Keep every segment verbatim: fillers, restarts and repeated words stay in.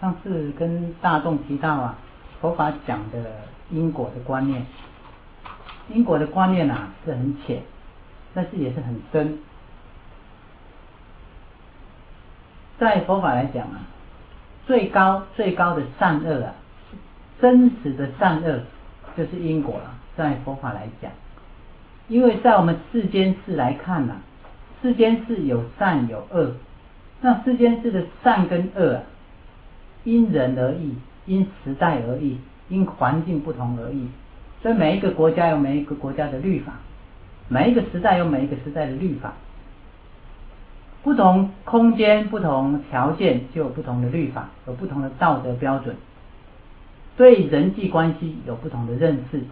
上次跟大众提到啊，佛法讲的因果的观念，因果的观念啊是很浅，但是也是很深。在佛法来讲啊，最高最高的善恶啊，真实的善恶就是因果了。在佛法来讲，因为在我们世间事来看啊，世间事有善有恶，那世间事的善跟恶啊，因人而异，因时代而异，因环境不同而异。所以每一个国家有每一个国家的律法，每一个时代有每一个时代的律法，不同空间不同条件就有不同的律法，有不同的道德标准，对人际关系有不同的认识。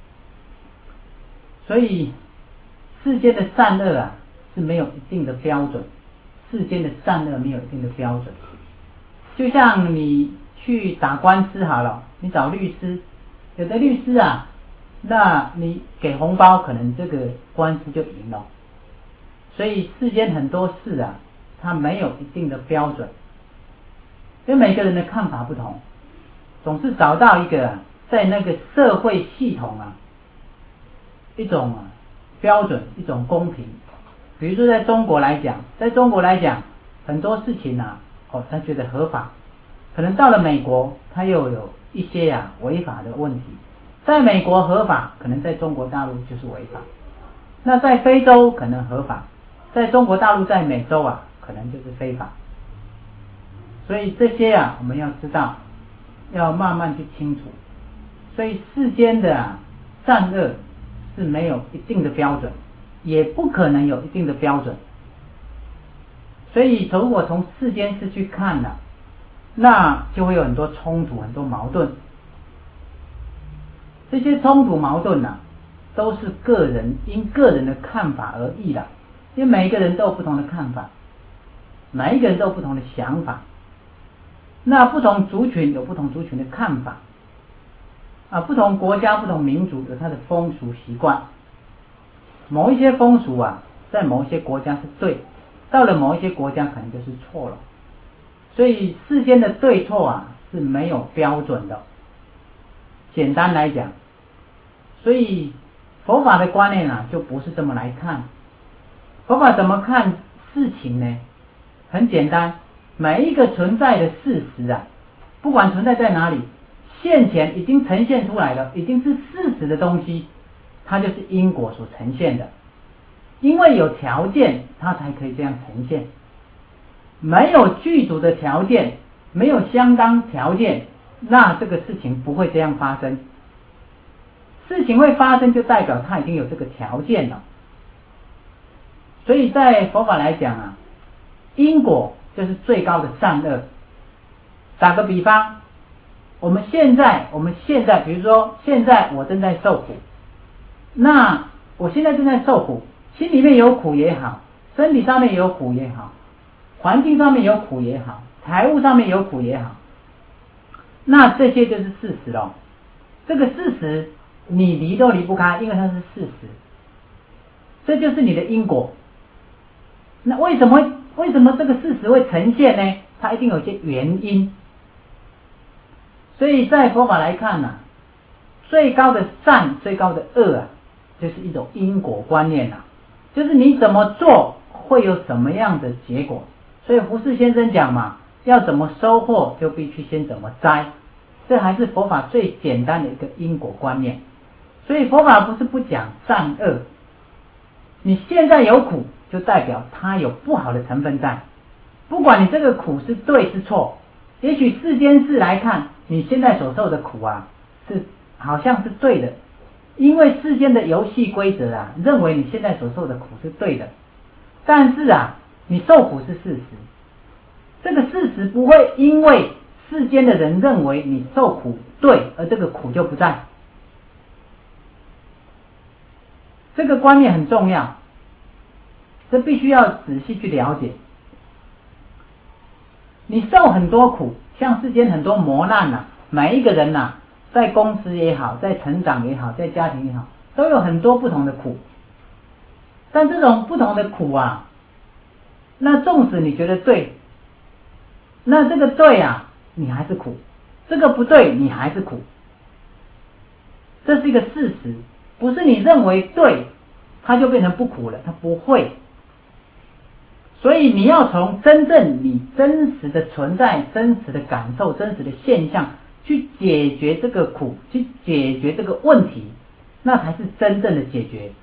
所以世间的善恶啊是没有一定的标准，世间的善恶没有一定的标准。就像你去打官司好了，你找律师，有的律师啊，那你给红包，可能这个官司就赢了。所以世间很多事啊，它没有一定的标准，因为每个人的看法不同，总是找到一个、啊、在那个社会系统啊一种、啊、标准，一种公平。比如说在中国来讲，在中国来讲很多事情啊，哦，他觉得合法，可能到了美国，他又有一些啊违法的问题。在美国合法，可能在中国大陆就是违法。那在非洲可能合法，在中国大陆在美洲啊，可能就是非法。所以这些啊，我们要知道，要慢慢去清楚。所以世间的啊善恶是没有一定的标准，也不可能有一定的标准。所以如果从世间事去看呢，那就会有很多冲突，很多矛盾。这些冲突矛盾啊，都是个人因个人的看法而异的，因为每一个人都有不同的看法，每一个人都有不同的想法。那不同族群有不同族群的看法啊，不同国家不同民族有它的风俗习惯。某一些风俗啊，在某一些国家是对，到了某一些国家可能就是错了。所以世间的对错啊是没有标准的。简单来讲，所以佛法的观念啊就不是这么来看。佛法怎么看事情呢？很简单，每一个存在的事实啊，不管存在在哪里，现前已经呈现出来了，已经是事实的东西，它就是因果所呈现的。因为有条件，它才可以这样呈现。没有具足的条件，没有相当条件，那这个事情不会这样发生。事情会发生，就代表它已经有这个条件了。所以在佛法来讲啊，因果就是最高的善恶。打个比方，我们现在我们现在比如说现在我正在受苦，那我现在正在受苦，心里面有苦也好，身体上面有苦也好，环境上面有苦也好，财务上面有苦也好，那这些就是事实咯。这个事实你离都离不开，因为它是事实，这就是你的因果。那为什么为什么这个事实会呈现呢？它一定有一些原因。所以在佛法来看呢、啊，最高的善最高的恶啊，就是一种因果观念啊，就是你怎么做会有什么样的结果。所以胡适先生讲嘛，要怎么收获就必须先怎么栽，这还是佛法最简单的一个因果观念。所以佛法不是不讲善恶，你现在有苦就代表它有不好的成分在，不管你这个苦是对是错。也许世间事来看，你现在所受的苦啊是好像是对的，因为世间的游戏规则啊认为你现在所受的苦是对的，但是啊你受苦是事实，这个事实不会因为世间的人认为你受苦对而这个苦就不在。这个观念很重要，这必须要仔细去了解。你受很多苦，像世间很多磨难啊，每一个人啊，在公司也好，在成长也好，在家庭也好，都有很多不同的苦。但这种不同的苦啊，那纵使你觉得对，那这个对啊， 你还是苦；这个不对，你还是苦。这是一个事实，不是你认为对，它就变成不苦了，它不会。所以你要从真正你真实的存在、真实的感受、真实的现象去解决这个苦，去解决这个问题，那才是真正的解决。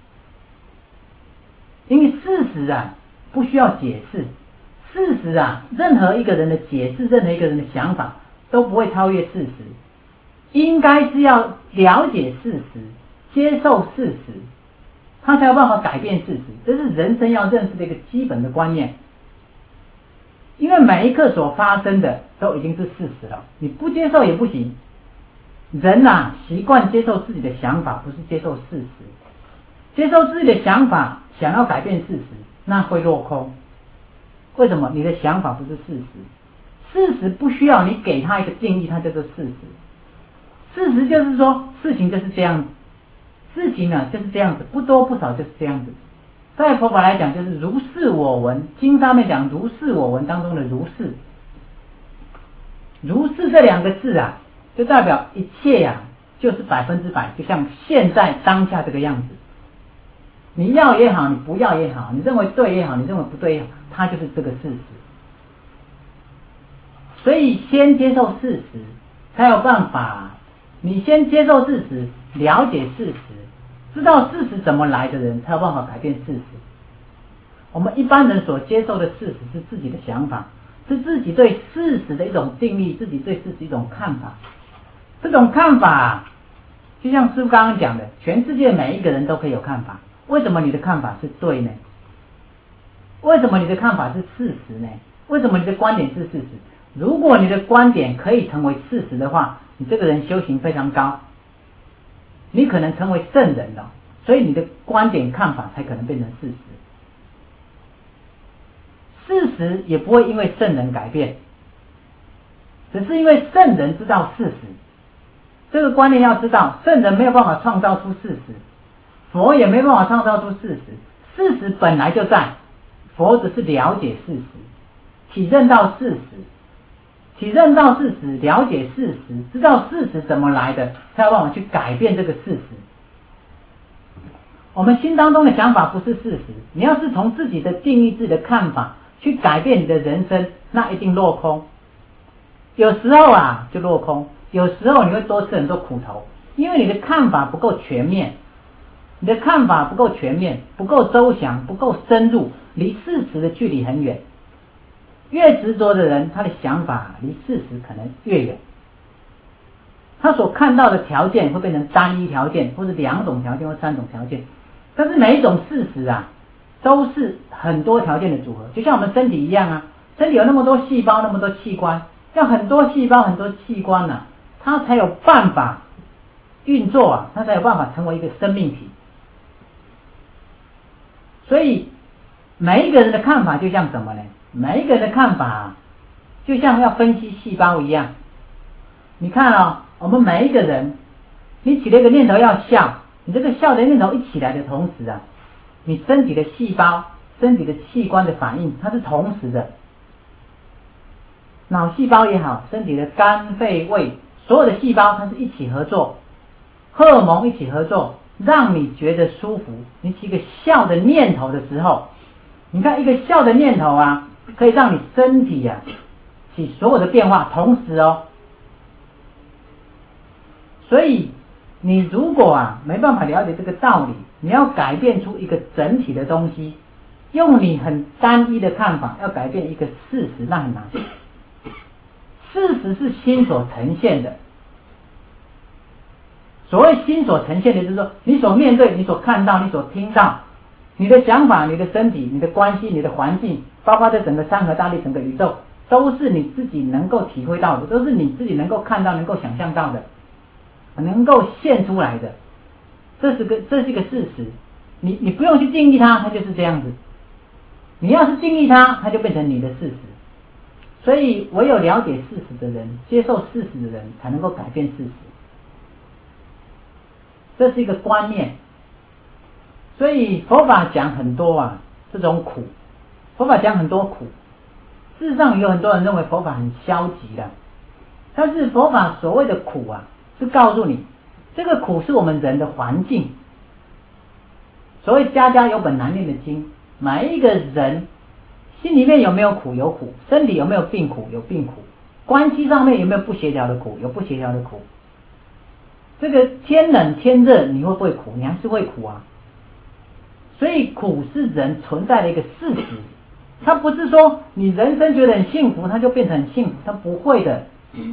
因为事实啊，不需要解释。事实啊，任何一个人的解释，任何一个人的想法都不会超越事实。应该是要了解事实，接受事实，他才有办法改变事实。这是人生要认识的一个基本的观念。因为每一刻所发生的都已经是事实了，你不接受也不行。人啊，习惯接受自己的想法，不是接受事实。接受自己的想法，想要改变事实，那会落空。为什么？你的想法不是事实。事实不需要你给他一个定义，它叫做事实。事实就是说，事情就是这样子，事情呢就是这样子，不多不少就是这样子。在佛法来讲，就是如是我闻。经上面讲如是我闻当中的如是，如是这两个字啊，就代表一切啊，就是百分之百，就像现在当下这个样子。你要也好，你不要也好，你认为对也好，你认为不对也好，它就是这个事实。所以先接受事实，才有办法。你先接受事实，了解事实，知道事实怎么来的人，才有办法改变事实。我们一般人所接受的事实是自己的想法，是自己对事实的一种定义，自己对事实一种看法。这种看法，就像师父刚刚讲的，全世界每一个人都可以有看法。为什么你的看法是对呢？为什么你的看法是事实呢？为什么你的观点是事实？如果你的观点可以成为事实的话，你这个人修行非常高，你可能成为圣人了，所以你的观点看法才可能变成事实。事实也不会因为圣人改变，只是因为圣人知道事实。这个观念要知道，圣人没有办法创造出事实，佛也没办法创造出事实，事实本来就在，佛只是了解事实，体认到事实，体认到事实，了解事实，知道事实怎么来的，才有办法去改变这个事实。我们心当中的想法不是事实，你要是从自己的定义、自己的看法去改变你的人生，那一定落空。有时候啊就落空，有时候你会多吃很多苦头，因为你的看法不够全面，你的看法不够全面，不够周详，不够深入，离事实的距离很远。越执着的人，他的想法离事实可能越远，他所看到的条件会变成单一条件，或者两种条件或三种条件。但是每一种事实啊，都是很多条件的组合，就像我们身体一样啊，身体有那么多细胞，那么多器官，要很多细胞很多器官啊，它才有办法运作啊，它才有办法成为一个生命体。所以每一个人的看法就像什么呢？每一个人的看法就像要分析细胞一样。你看哦，我们每一个人，你起了一个念头要笑，你这个笑的念头一起来的同时啊，你身体的细胞、身体的器官的反应，它是同时的。脑细胞也好，身体的肝、肺、胃，所有的细胞它是一起合作，荷尔蒙一起合作，让你觉得舒服。你起一个笑的念头的时候，你看一个笑的念头啊，可以让你身体啊起所有的变化，同时哦。所以你如果啊没办法了解这个道理，你要改变出一个整体的东西，用你很单一的看法要改变一个事实，那很难。事实是心所呈现的，所谓心所呈现的，就是说你所面对、你所看到、你所听到，你的想法、你的身体、你的关系、你的环境，包括这整个山河大地、整个宇宙，都是你自己能够体会到的，都是你自己能够看到、能够想象到的，能够现出来的。这是个这是一个事实，你你不用去定义它，它就是这样子。你要是定义它，它就变成你的事实。所以唯有了解事实的人，接受事实的人，才能够改变事实。这是一个观念。所以佛法讲很多啊，这种苦，佛法讲很多苦。事实上有很多人认为佛法很消极的， 但是佛法所谓的苦啊，是告诉你，这个苦是我们人的环境。所谓家家有本难念的经，每一个人心里面有没有苦？有苦。身体有没有病苦？有病苦。关系上面有没有不协调的苦？有不协调的苦。这个天冷天热你会不会苦？你还是会苦啊。所以苦是人存在的一个事实，它不是说你人生觉得很幸福它就变成很幸福，它不会的。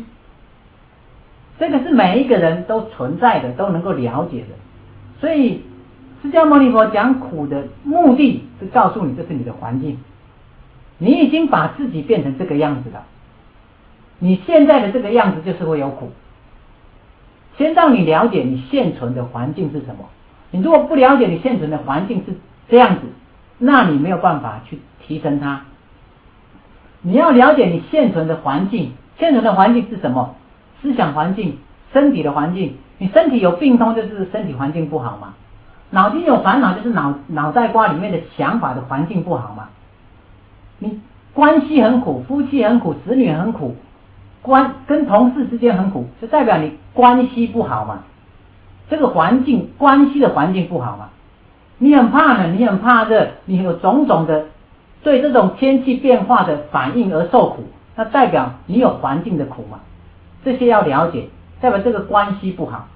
这个是每一个人都存在的，都能够了解的。所以释迦牟尼佛讲苦的目的是告诉你，这是你的环境，你已经把自己变成这个样子了，你现在的这个样子就是会有苦。先让你了解你现存的环境是什么。你如果不了解你现存的环境是这样子，那你没有办法去提升它。你要了解你现存的环境，现存的环境是什么？思想环境、身体的环境。你身体有病痛就是身体环境不好嘛，脑筋有烦恼就是脑脑袋瓜里面的想法的环境不好嘛。你关系很苦，夫妻很苦，子女很苦，关跟同事之间很苦，就代表你关系不好嘛。这个环境关系的环境不好嘛。你很怕冷，你很怕热，你有种种的对这种天气变化的反应而受苦，那代表你有环境的苦嘛。这些要了解，代表这个关系不好。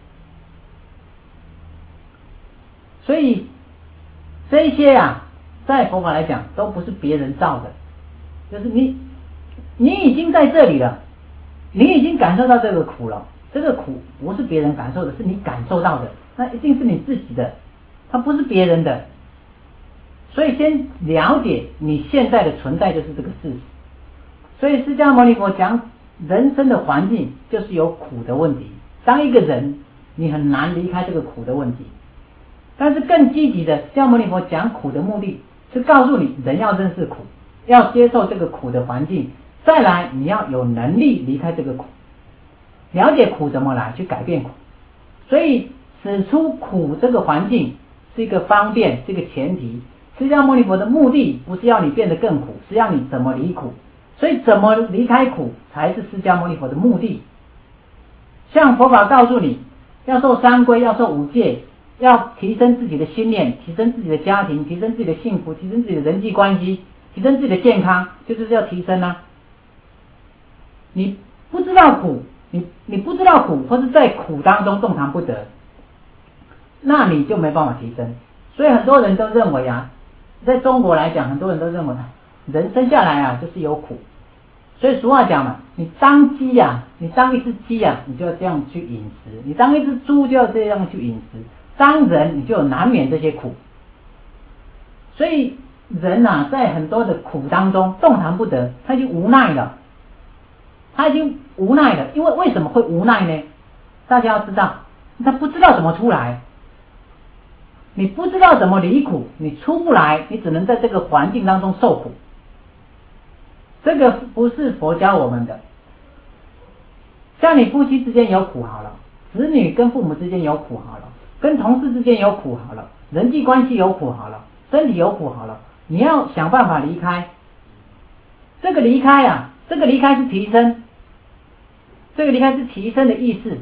所以这一些啊，在佛法来讲都不是别人造的，就是你你已经在这里了，你已经感受到这个苦了，这个苦不是别人感受的，是你感受到的，那一定是你自己的，它不是别人的。所以先了解你现在的存在就是这个事实。所以释迦牟尼佛讲人生的环境就是有苦的问题，当一个人你很难离开这个苦的问题。但是更积极的，释迦牟尼佛讲苦的目的是告诉你，人要认识苦，要接受这个苦的环境，再来你要有能力离开这个苦，了解苦怎么来，去改变苦。所以使出苦这个环境是一个方便，是一个前提。释迦牟尼佛的目的不是要你变得更苦，是要你怎么离苦。所以怎么离开苦才是释迦牟尼佛的目的。像佛法告诉你要受三皈，要受五戒，要提升自己的心念，提升自己的家庭，提升自己的幸福，提升自己的人际关系，提升自己的健康，就是要提升啊。你不知道苦，你你不知道苦，或是在苦当中动弹不得，那你就没办法提升。所以很多人都认为啊，在中国来讲，很多人都认为人生下来啊就是有苦。所以俗话讲嘛，你当鸡呀、啊，你当一只鸡呀、啊，你就要这样去饮食；你当一只猪就要这样去饮食。当人你就有难免这些苦。所以人啊，在很多的苦当中动弹不得，他已经无奈了，他已经无奈了。因为为什么会无奈呢？大家要知道，他不知道怎么出来。你不知道怎么离苦，你出不来，你只能在这个环境当中受苦。这个不是佛教我们的。像你夫妻之间有苦好了，子女跟父母之间有苦好了，跟同事之间有苦好了，人际关系有苦好了，身体有苦好了，你要想办法离开。这个离开啊，这个离开是提升，这个离开是提升的意思。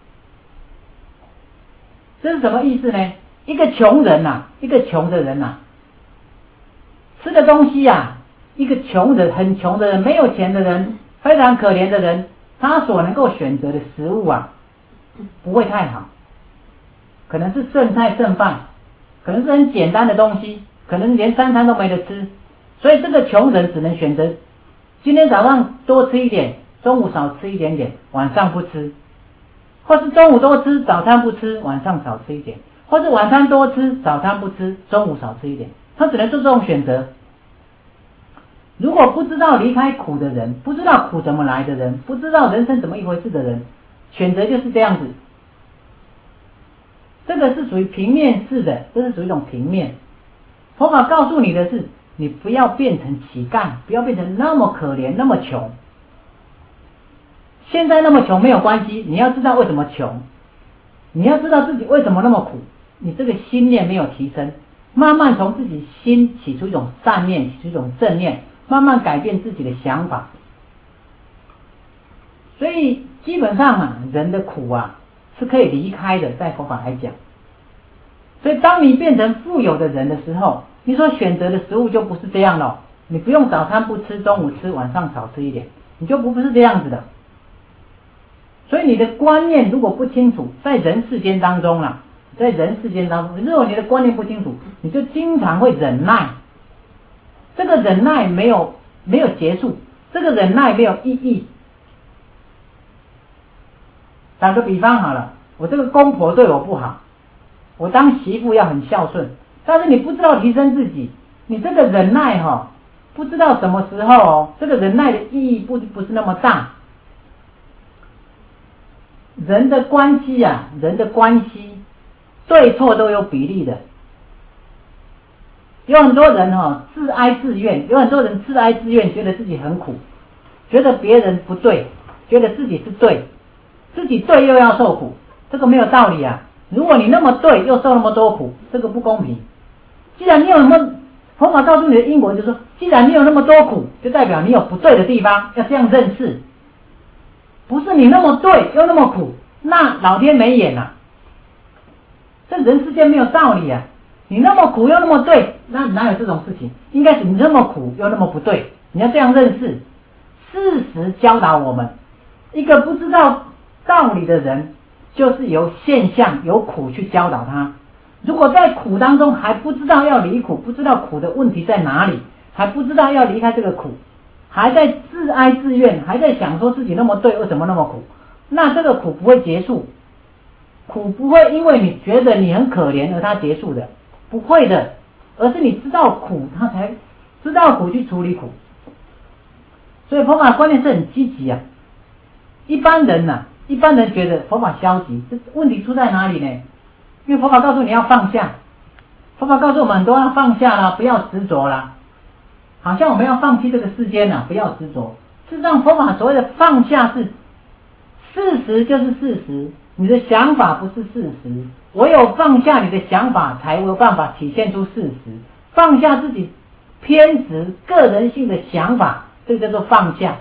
这是什么意思呢？一个穷人呐、啊，一个穷的人呐、啊，吃的东西啊，一个穷人，很穷的人，没有钱的人，非常可怜的人，他所能够选择的食物啊，不会太好，可能是剩菜剩饭，可能是很简单的东西，可能连三餐都没得吃。所以这个穷人只能选择今天早上多吃一点，中午少吃一点点，晚上不吃，或是中午多吃，早餐不吃，晚上少吃一点，或是晚餐多吃，早餐不吃，中午少吃一点，他只能做这种选择。如果不知道离开苦的人，不知道苦怎么来的人，不知道人生怎么一回事的人，选择就是这样子。这个是属于平面式的，这是属于一种平面。佛法告诉你的是，你不要变成乞丐，不要变成那么可怜，那么穷。现在那么穷没有关系，你要知道为什么穷，你要知道自己为什么那么苦，你这个心念没有提升，慢慢从自己心起出一种善念，起出一种正念，慢慢改变自己的想法。 所以基本上啊，人的苦啊是可以离开的，在佛法来讲。所以当你变成富有的人的时候，你所选择的食物就不是这样了，你不用早餐不吃，中午吃，晚上少吃一点，你就不是这样子的。所以你的观念如果不清楚，在人世间当中啊，在人世间当中，如果你的观念不清楚，你就经常会忍耐。这个忍耐没有没有结束，这个忍耐没有意义。打个比方好了，我这个公婆对我不好，我当媳妇要很孝顺，但是你不知道提升自己，你这个忍耐哈、哦，不知道什么时候哦，这个忍耐的意义不不是那么大。人的关系啊，人的关系对错都有比例的。有很多人哦，自哀自怨，有很多人自哀自怨，觉得自己很苦，觉得别人不对，觉得自己是对，自己对又要受苦，这个没有道理啊。如果你那么对又受那么多苦，这个不公平。既然你有那么，佛法告诉你的因果就是说，既然你有那么多苦，就代表你有不对的地方，要这样认识。不是你那么对又那么苦，那老天没眼啊，这人世间没有道理啊。你那么苦又那么对，那哪有这种事情？应该是你那么苦又那么不对，你要这样认识。事实教导我们，一个不知道道理的人，就是由现象由苦去教导他。如果在苦当中还不知道要离苦，不知道苦的问题在哪里，还不知道要离开这个苦，还在自哀自怨，还在想说自己那么对，为什么那么苦，那这个苦不会结束。苦不会因为你觉得你很可怜而它结束的，不会的，而是你知道苦，他才知道苦去处理苦。所以佛法观念是很积极啊。一般人呐、啊，一般人觉得佛法消极，这问题出在哪里呢？因为佛法告诉你要放下，佛法告诉我们很多要放下啦，不要执着啦，好像我们要放弃这个世间啦，不要执着。事实上，佛法所谓的放下是事实就是事实，你的想法不是事实，唯有放下你的想法，才有办法体现出事实。放下自己偏执个人性的想法，这个叫做放下。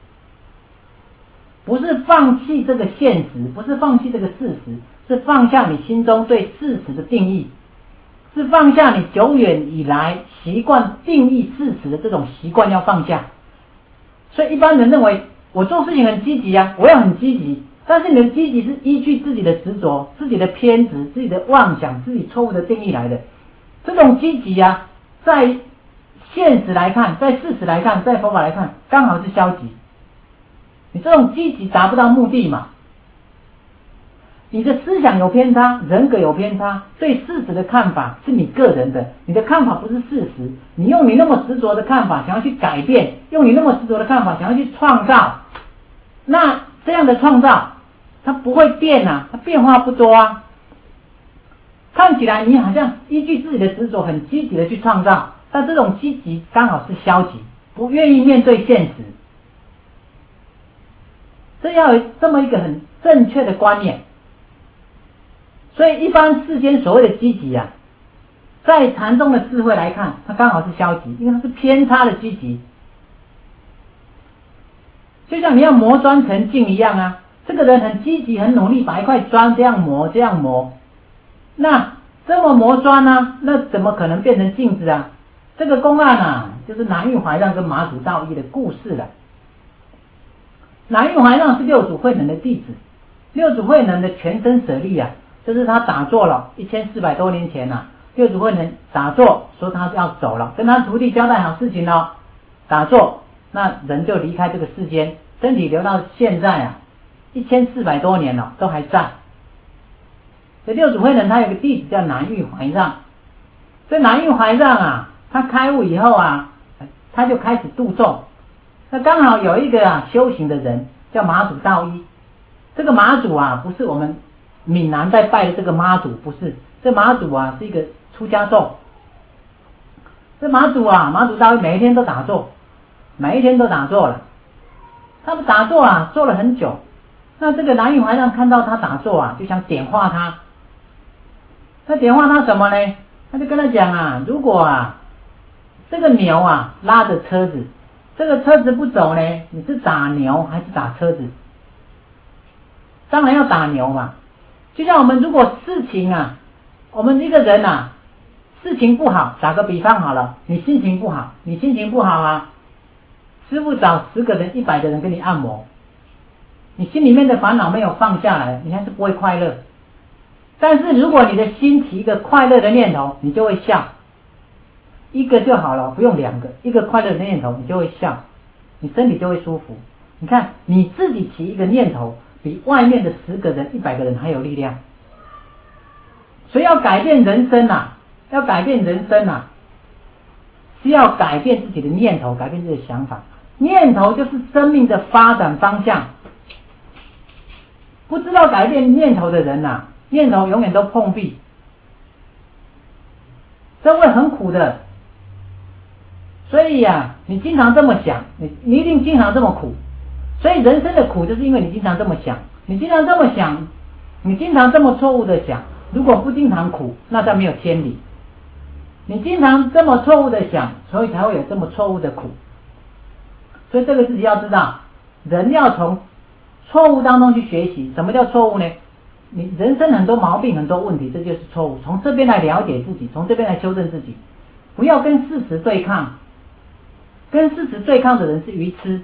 不是放弃这个现实，不是放弃这个事实，是放下你心中对事实的定义，是放下你久远以来习惯定义事实的这种习惯要放下。所以一般人认为我做事情很积极啊，我要很积极，但是你的积极是依据自己的执着、自己的偏执、自己的妄想、自己错误的定义来的。这种积极啊，在现实来看，在事实来看，在佛法来看，刚好是消极。你这种积极达不到目的嘛？你的思想有偏差，人格有偏差，对事实的看法是你个人的，你的看法不是事实。你用你那么执着的看法想要去改变，用你那么执着的看法想要去创造，那这样的创造它不会变啊，它变化不多啊。看起来你好像依据自己的执着很积极的去创造，但这种积极刚好是消极，不愿意面对现实。这要有这么一个很正确的观念。所以一般世间所谓的积极啊，在禅宗的智慧来看，它刚好是消极，因为它是偏差的积极。就像你要磨砖成镜一样啊，这个人很积极很努力把一块砖这样磨这样磨，那这么磨砖呢、啊，那怎么可能变成镜子啊？这个公案啊，就是南岳怀让跟马祖道一的故事了。南岳怀让是六祖慧能的弟子，六祖慧能的全身舍利啊，就是他打坐了一千四百多年前啊，六祖慧能打坐说他要走了，跟他徒弟交代好事情了，打坐，那人就离开这个世间，身体留到现在啊，一千四百多年了都还在。这六祖慧能他有个弟子叫南岳怀让，这南岳怀让啊，他开悟以后啊，他就开始度众。那刚好有一个啊修行的人叫马祖道一，这个马祖啊不是我们闽南在拜的这个妈祖，不是，这马祖啊是一个出家众。这马祖啊马祖道一每一天都打坐，每一天都打坐了，他们打坐啊坐了很久。那这个南岳怀让看到他打坐啊，就想点化他。那点化他什么呢？他就跟他讲啊，如果啊这个牛啊拉着车子，这个车子不走呢，你是打牛还是打车子？ 当然要打牛嘛。就像我们如果事情啊，我们一个人啊，事情不好，打个比方好了，你心情不好，你心情不好啊，师父找十个人、一百个人给你按摩，你心里面的烦恼没有放下来，你还是不会快乐。但是如果你的心起一个快乐的念头，你就会笑，一个就好了，不用两个，一个快乐的念头你就会笑，你身体就会舒服。你看你自己起一个念头，比外面的十个人、一百个人还有力量。所以要改变人生啊，要改变人生啊，是要改变自己的念头，改变自己的想法。念头就是生命的发展方向。不知道改变念头的人啊，念头永远都碰壁，这会很苦的。所以呀、啊，你经常这么想，你你一定经常这么苦。所以人生的苦就是因为你经常这么想，你经常这么想，你经常这么错误的想。如果不经常苦，那才没有天理。你经常这么错误的想，所以才会有这么错误的苦。所以这个自己要知道，人要从错误当中去学习。什么叫错误呢？你人生很多毛病，很多问题，这就是错误。从这边来了解自己，从这边来修正自己，不要跟事实对抗。跟事实对抗的人是愚痴。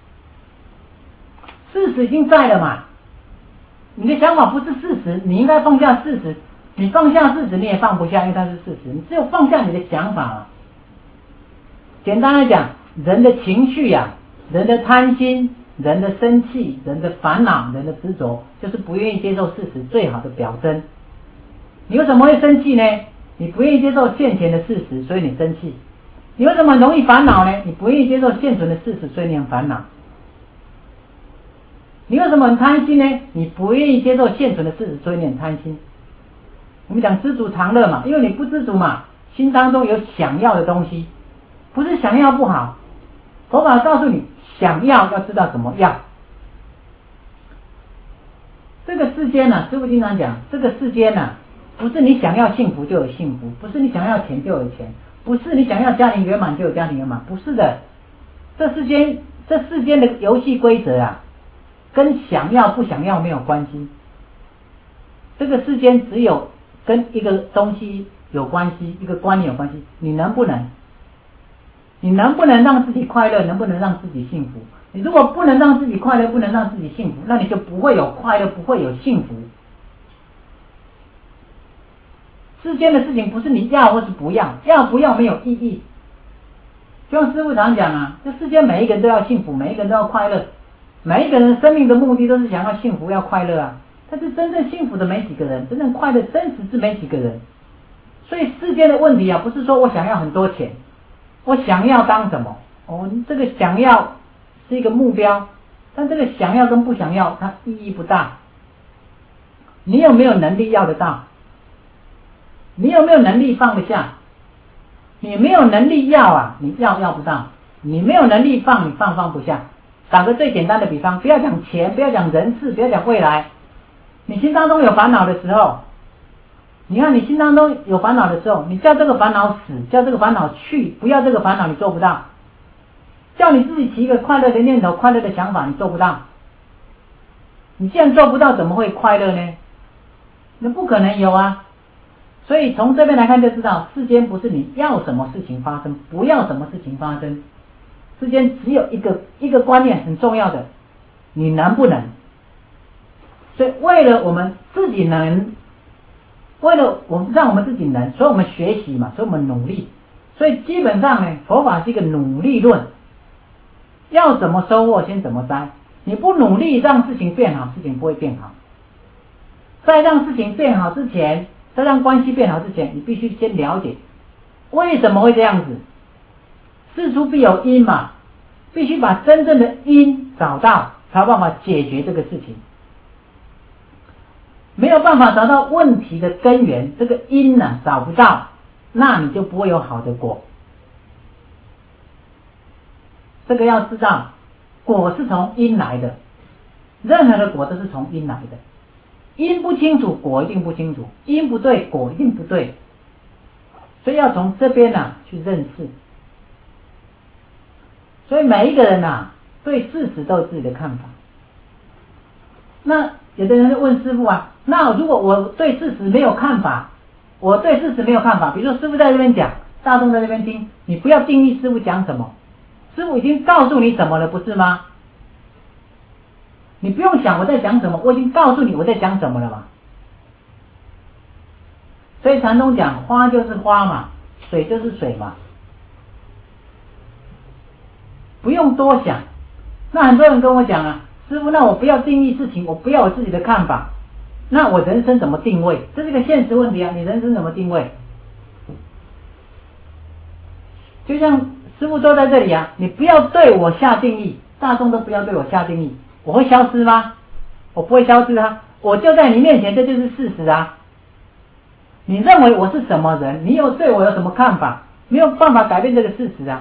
事实已经在了嘛，你的想法不是事实，你应该放下事实。你放下事实，你也放不下，因为它是事实。你只有放下你的想法嘛。简单来讲，人的情绪呀、啊，人的贪心，人的生气，人的烦恼，人的执着，就是不愿意接受事实最好的表征。你为什么会生气呢？你不愿意接受现前的事实，所以你生气。你为什么容易烦恼呢？你不愿意接受现存的事实，所以你很烦恼。你为什么很贪心呢？你不愿意接受现存的事实，所以你很贪心。我们讲知足常乐嘛，因为你不知足嘛，心当中有想要的东西，不是想要不好。佛法告诉你，想要要知道怎么要。这个世间呢、啊，师父经常讲，这个世间呢、啊，不是你想要幸福就有幸福，不是你想要钱就有钱，不是你想要家庭圆满就有家庭圆满，不是的。这世间，这世间的游戏规则啊，跟想要不想要没有关系。这个世间只有跟一个东西有关系，一个观念有关系。你能不能？你能不能让自己快乐？能不能让自己幸福？你如果不能让自己快乐，不能让自己幸福，那你就不会有快乐，不会有幸福。世间的事情不是你要或是不要，要不要没有意义。就像师父常讲啊，这世间每一个人都要幸福，每一个人都要快乐，每一个人生命的目的都是想要幸福，要快乐啊。但是真正幸福的没几个人，真正快乐真实是没几个人。所以世间的问题啊，不是说我想要很多钱，我想要当什么？哦，这个想要是一个目标，但这个想要跟不想要，它意义不大。你有没有能力要得到？你有没有能力放得下？你没有能力要啊，你要要不到。你没有能力放，你放放不下。打个最简单的比方，不要讲钱，不要讲人事，不要讲未来。你心当中有烦恼的时候，你看你心当中有烦恼的时候，你叫这个烦恼死，叫这个烦恼去，不要这个烦恼，你做不到。叫你自己起一个快乐的念头，快乐的想法，你做不到。你既然做不到，怎么会快乐呢？那不可能有啊。所以从这边来看就知道，世间不是你要什么事情发生，不要什么事情发生。世间只有一个一个观念很重要的，你能不能？所以为了我们自己能，为了我们让我们自己能，所以我们学习嘛，所以我们努力。所以基本上呢，佛法是一个努力论，要怎么收获先怎么栽。你不努力让事情变好，事情不会变好。在让事情变好之前，在让关系变好之前，你必须先了解为什么会这样子。事出必有因嘛，必须把真正的因找到，才有办法解决这个事情。没有办法找到问题的根源，这个因呢、啊、找不到，那你就不会有好的果。这个要知道，果是从因来的，任何的果都是从因来的。因不清楚，果一定不清楚；因不对，果一定不对。所以要从这边呢、啊、去认识。所以每一个人啊，对事实都有自己的看法。那有的人就问师父啊，那如果我对事实没有看法，我对事实没有看法，比如说师父在这边讲，大众在这边听，你不要定义师父讲什么，师父已经告诉你什么了，不是吗？你不用想我在讲什么，我已经告诉你我在讲什么了嘛。所以禅宗讲花就是花嘛，水就是水嘛，不用多想。那很多人跟我讲啊，师父，那我不要定义事情，我不要我自己的看法，那我人生怎么定位？这是个现实问题啊，你人生怎么定位？就像师父坐在这里啊，你不要对我下定义，大众都不要对我下定义，我会消失吗？我不会消失啊，我就在你面前，这就是事实啊。你认为我是什么人，你有对我有什么看法，没有办法改变这个事实啊。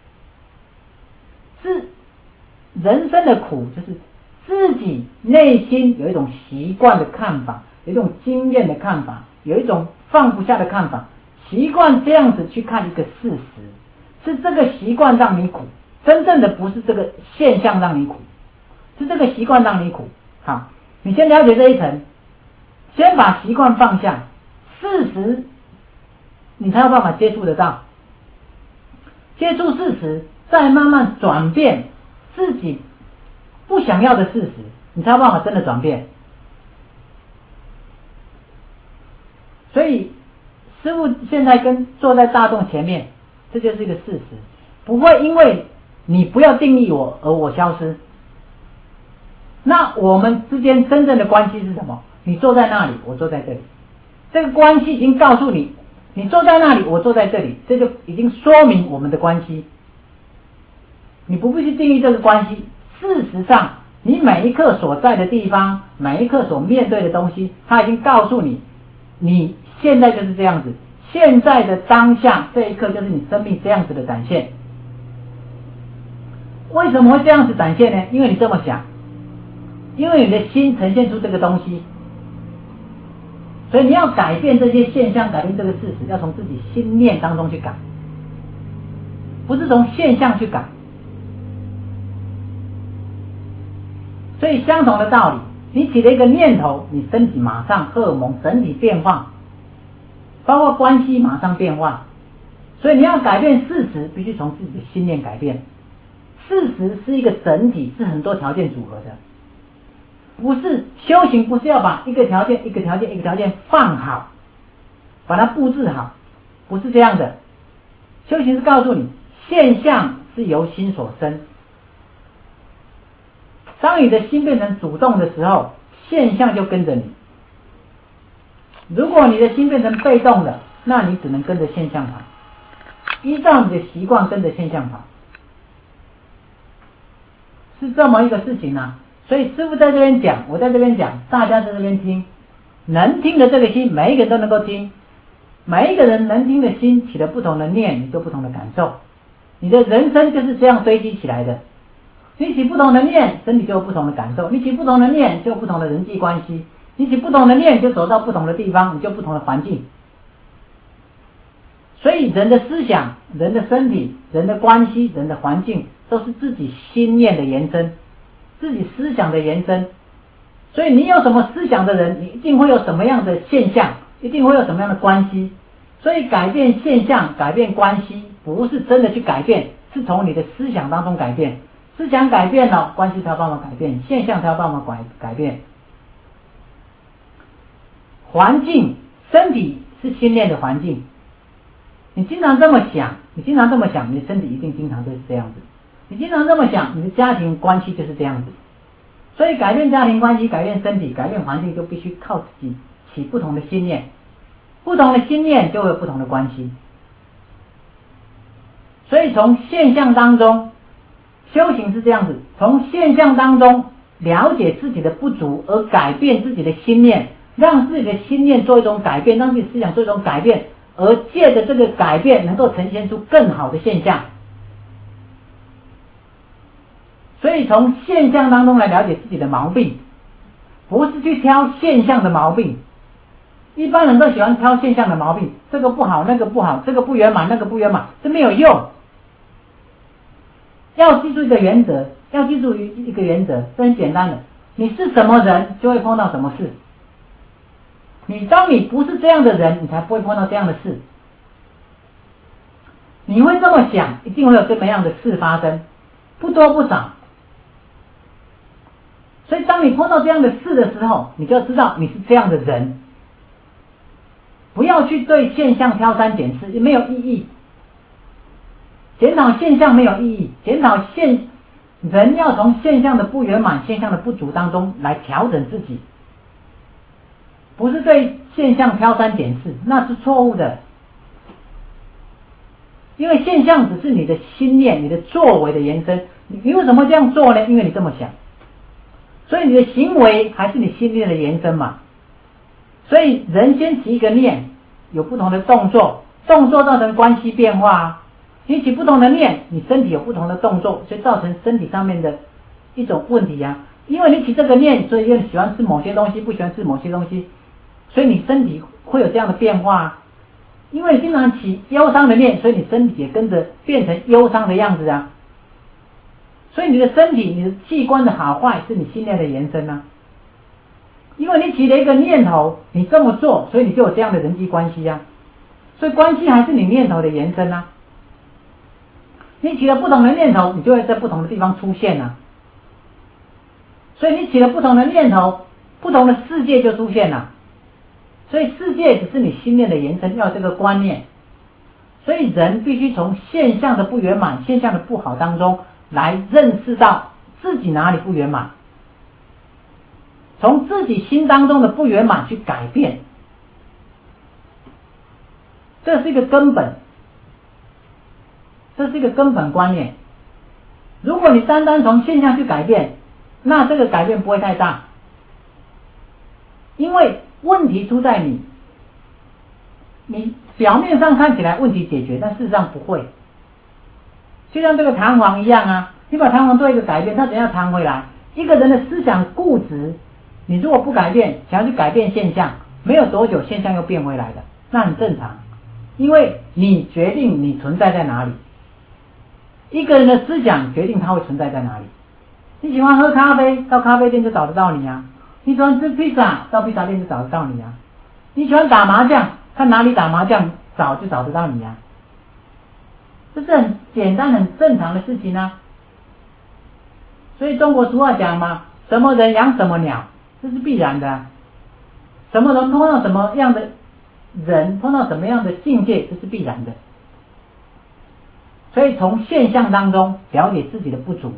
是人生的苦，就是自己内心有一种习惯的看法，有一种经验的看法，有一种放不下的看法，习惯这样子去看一个事实，是这个习惯让你苦，真正的不是这个现象让你苦，是这个习惯让你苦。好，你先了解这一层，先把习惯放下，事实你才有办法接触得到，接触事实，再慢慢转变自己不想要的事实，你才有办法真的转变。所以师父现在跟坐在大众前面，这就是一个事实，不会因为你不要定义我而我消失。那我们之间真正的关系是什么？你坐在那里，我坐在这里，这个关系已经告诉你，你坐在那里，我坐在这里，这就已经说明我们的关系。你不必去定义这个关系，事实上你每一刻所在的地方，每一刻所面对的东西，它已经告诉你，你现在就是这样子，现在的当下这一刻就是你生命这样子的展现。为什么会这样子展现呢？因为你这么想，因为你的心呈现出这个东西，所以你要改变这些现象，改变这个事实，要从自己心念当中去改，不是从现象去改。所以相同的道理，你起了一个念头，你身体马上荷尔蒙整体变化，包括关系马上变化。所以你要改变事实，必须从自己的心念改变。事实是一个整体，是很多条件组合的，不是修行，不是要把一个条件一个条件一个条件放好，把它布置好，不是这样的。修行是告诉你，现象是由心所生。当你的心变成主动的时候，现象就跟着你。如果你的心变成被动的，那你只能跟着现象跑，依照你的习惯跟着现象跑，是这么一个事情啊。所以师父在这边讲，我在这边讲，大家在这边听，能听的这个心，每一个人都能够听，每一个人能听的心起了不同的念，你就不同的感受。你的人生就是这样堆积起来的。你起不同的念，身体就有不同的感受；你起不同的念，就有不同的人际关系；你起不同的念，就走到不同的地方，你就不同的环境。所以人的思想、人的身体、人的关系、人的环境，都是自己心念的延伸，自己思想的延伸。所以你有什么思想的人，你一定会有什么样的现象，一定会有什么样的关系。所以改变现象、改变关系，不是真的去改变，是从你的思想当中改变。思想改变了，关系才有办法改变，现象才有办法改改变。环境，身体是心念的环境。你经常这么想，你经常这么想，你的身体一定经常就是这样子。你经常这么想，你的家庭关系就是这样子。所以改变家庭关系，改变身体，改变环境，就必须靠自己起不同的心念，不同的心念就会有不同的关系。所以从现象当中，修行是这样子，从现象当中了解自己的不足，而改变自己的心念，让自己的心念做一种改变，让自己思想做一种改变，而借着这个改变能够呈现出更好的现象。所以从现象当中来了解自己的毛病，不是去挑现象的毛病。一般人都喜欢挑现象的毛病，这个不好，那个不好，这个不圆满，那个不圆满，这没有用。要记住一个原则，要记住一个原则，这很简单的。 你是什么人，就会碰到什么事。你当你不是这样的人，你才不会碰到这样的事。你会这么想，一定会有这么样的事发生，不多不少。所以当你碰到这样的事的时候，你就要知道你是这样的人，不要去对现象挑三拣四，也没有意义。检讨现象没有意义，检讨现人要从现象的不圆满、现象的不足当中来调整自己，不是对现象挑三拣四，那是错误的。因为现象只是你的心念、你的作为的延伸。你为什么这样做呢？因为你这么想，所以你的行为还是你心念的延伸嘛。所以人先起一个念，有不同的动作，动作造成关系变化啊。你起不同的念，你身体有不同的动作，所以造成身体上面的一种问题啊。因为你起这个念，所以又喜欢吃某些东西，不喜欢吃某些东西，所以你身体会有这样的变化啊。因为你经常起忧伤的念，所以你身体也跟着变成忧伤的样子啊。所以你的身体、你的器官的好坏是你心念的延伸啊。因为你起了一个念头，你这么做，所以你就有这样的人际关系啊。所以关系还是你念头的延伸啊。你起了不同的念头，你就会在不同的地方出现啊。所以你起了不同的念头，不同的世界就出现了。所以世界只是你心念的延伸，要这个观念。所以人必须从现象的不圆满、现象的不好当中来认识到自己哪里不圆满，从自己心当中的不圆满去改变，这是一个根本，这是一个根本观念。如果你单单从现象去改变，那这个改变不会太大，因为问题出在你，你表面上看起来问题解决，但事实上不会。就像这个弹簧一样啊，你把弹簧做一个改变，它怎样弹回来？一个人的思想固执，你如果不改变，想要去改变现象，没有多久现象又变回来的，那很正常，因为你决定你存在在哪里。一个人的思想决定他会存在在哪里。你喜欢喝咖啡，到咖啡店就找得到你啊。你喜欢吃披萨，到披萨店就找得到你啊。你喜欢打麻将，看哪里打麻将找就找得到你啊。这是很简单很正常的事情啊。所以中国俗话讲嘛，什么人养什么鸟，这是必然的啊。什么人碰到什么样的人，碰到什么样的境界，这是必然的。所以从现象当中了解自己的不足，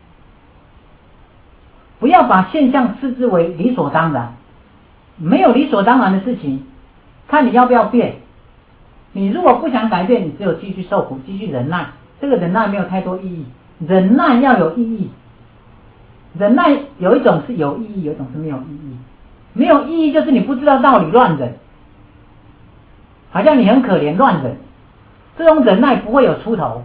不要把现象视之为理所当然，没有理所当然的事情，看你要不要变。你如果不想改变，你只有继续受苦，继续忍耐，这个忍耐没有太多意义。忍耐要有意义，忍耐有一种是有意义，有一种是没有意义。没有意义就是你不知道道理乱忍，好像你很可怜乱忍，这种忍耐不会有出头，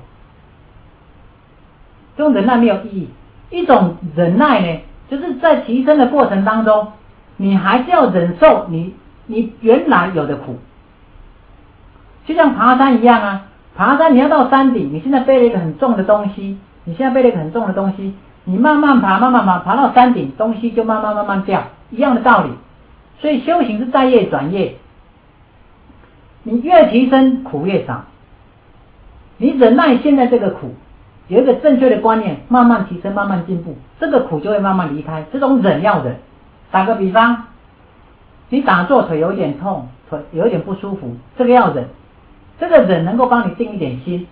这种忍耐没有意义。一种忍耐呢，就是在提升的过程当中，你还是要忍受你你原来有的苦。就像爬山一样啊，爬山你要到山顶，你现在背了一个很重的东西，你现在背了一个很重的东西，你慢慢爬慢慢爬，爬到山顶，东西就慢慢慢慢掉，一样的道理。所以修行是在业转业，你越提升苦越少，你忍耐现在这个苦，有一个正确的观念，慢慢提升慢慢进步，这个苦就会慢慢离开。这种忍要忍。打个比方，你打坐腿有一点痛，腿有一点不舒服，这个要忍，这个忍能够帮你定一点心。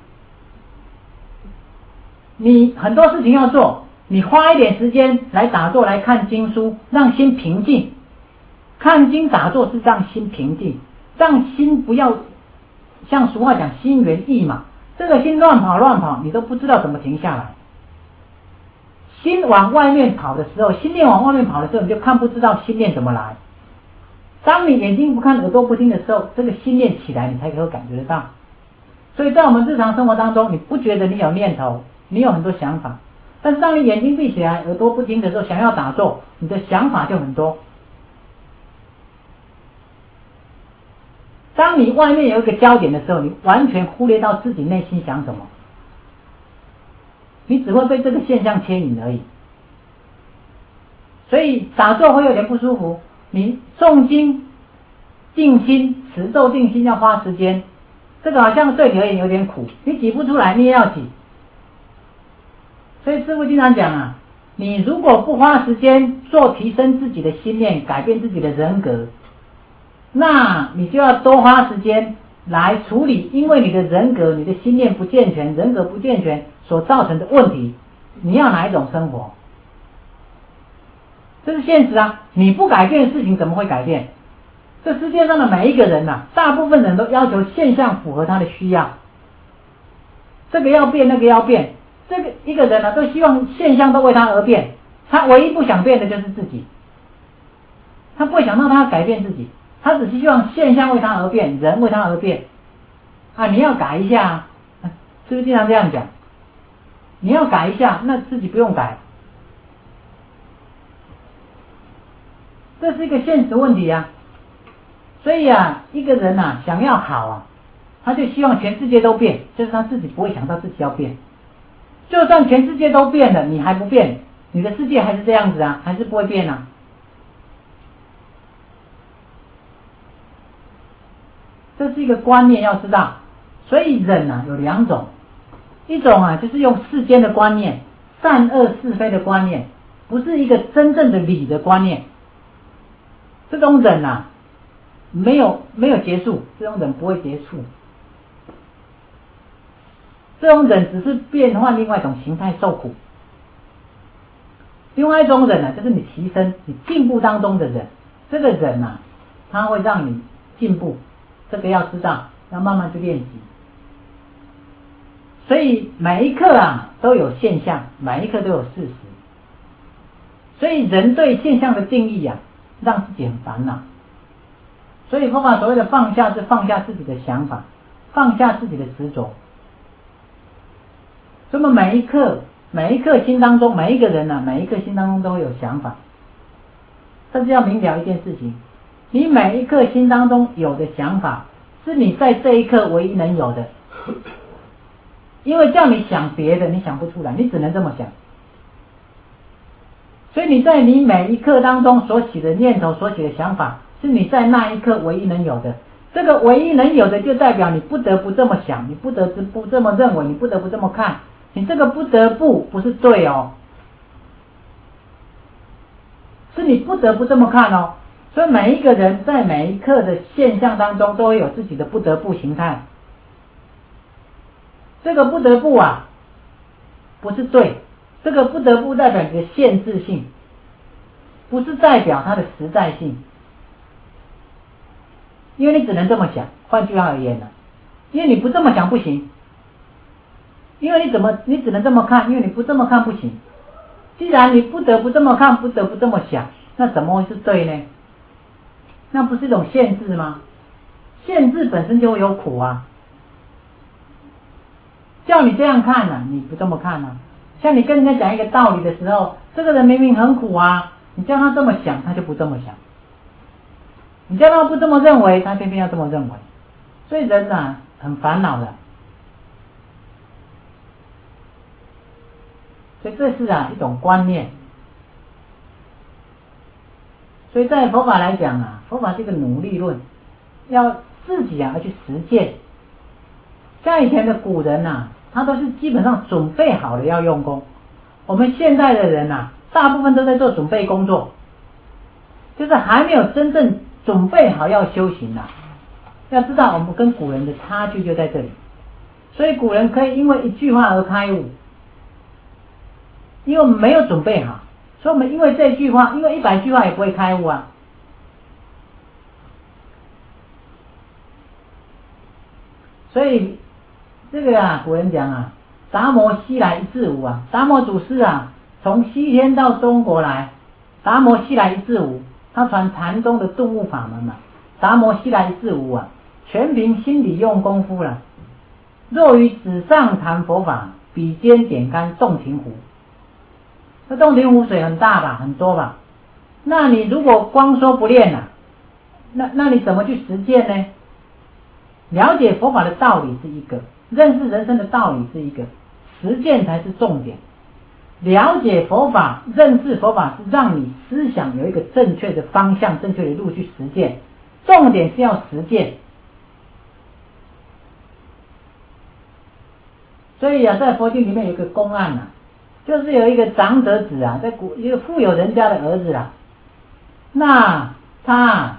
你很多事情要做，你花一点时间来打坐，来看经书，让心平静。看经打坐是让心平静，让心不要像俗话讲心猿意马，这个心乱跑乱跑，你都不知道怎么停下来。心往外面跑的时候，心念往外面跑的时候，你就看不知道心念怎么来。当你眼睛不看耳朵不听的时候，这个心念起来你才可以感觉得到。所以在我们日常生活当中，你不觉得你有念头，你有很多想法，但是当你眼睛闭起来耳朵不听的时候，想要打坐，你的想法就很多。当你外面有一个焦点的时候，你完全忽略到自己内心想什么，你只会被这个现象牵引而已。 所以打坐会有点不舒服。你诵经、静心、持咒静心要花时间，这个好像对你而言有点苦，你挤不出来，你也要挤。所以师父经常讲啊，你如果不花时间做提升自己的心念，改变自己的人格，那你就要多花时间来处理，因为你的人格、你的心念不健全、人格不健全所造成的问题。你要哪一种生活？这是现实啊！你不改变事情怎么会改变？这世界上的每一个人啊，大部分人都要求现象符合他的需要，这个要变，那个要变。这个一个人呢、啊，都希望现象都为他而变，他唯一不想变的就是自己。他不会想到他要改变自己，他只是希望现象为他而变，人为他而变。啊，你要改一下，是不是经常这样讲？你要改一下，那自己不用改。这是一个现实问题啊。所以啊，一个人啊想要好啊，他就希望全世界都变，就是他自己不会想到自己要变。就算全世界都变了，你还不变，你的世界还是这样子啊，还是不会变啊。这是一个观念要知道。所以人啊有两种，一种啊就是用世间的观念，善恶是非的观念，不是一个真正的理的观念。这种人啊没有没有结束，这种人不会结束。这种人只是变换另外一种形态受苦。另外一种人呢、啊，就是你提升、你进步当中的人。这个人啊，他会让你进步，这个要知道，要慢慢去练习。所以每一刻啊都有现象，每一刻都有事实。所以人对现象的定义啊，让自己很烦恼。所以佛法所谓的放下，是放下自己的想法，放下自己的执着。那么每一刻每一刻心当中，每一个人啊每一刻心当中都会有想法。但是要明了一件事情，你每一刻心当中有的想法，是你在这一刻唯一能有的。因为叫你想别的，你想不出来，你只能这么想。所以你在你每一刻当中所起的念头、所起的想法，是你在那一刻唯一能有的。这个唯一能有的，就代表你不得不这么想，你不得不这么认为，你不得不这么看。你这个不得不不是对哦，是你不得不这么看哦。所以每一个人在每一刻的现象当中，都会有自己的不得不形态。这个不得不啊，不是对，这个不得不代表你的限制性，不是代表它的实在性。因为你只能这么想，换句话而言呢、啊，因为你不这么想不行。因为你怎么，你只能这么看，因为你不这么看不行。既然你不得不这么看，不得不这么想，那怎么会是对呢？那不是一种限制吗？限制本身就会有苦啊。叫你这样看啊，你不这么看啊。像你跟人家讲一个道理的时候，这个人明明很苦啊，你叫他这么想，他就不这么想。你叫他不这么认为，他偏偏要这么认为。所以人啊，很烦恼的。所以这是啊一种观念。所以在佛法来讲啊，佛法是一个努力论，要自己啊要去实践。像以前的古人啊，他都是基本上准备好了要用功。我们现在的人啊，大部分都在做准备工作，就是还没有真正准备好要修行啊。要知道我们跟古人的差距就在这里。所以古人可以因为一句话而开悟，因为我们没有准备好，所以我们因为这句话，因为一百句话也不会开悟啊。所以这个啊，古人讲啊，达摩西来一至无啊，达摩祖师啊，从西天到中国来，达摩西来一至无，他传禅宗的顿悟法门嘛，达摩西来一至无啊，全凭心里用功夫了。若于纸上谈佛法，笔尖点干洞庭湖。这洞庭湖水很大吧，很多吧？那你如果光说不练啊，那那你怎么去实践呢？了解佛法的道理是一个，认识人生的道理是一个，实践才是重点。 了解佛法、认识佛法是让你思想有一个正确的方向、正确的路去实践，重点是要实践。所以啊，在佛经里面有一个公案啊，就是有一个长者子啊，在古一个富有人家的儿子啊，那他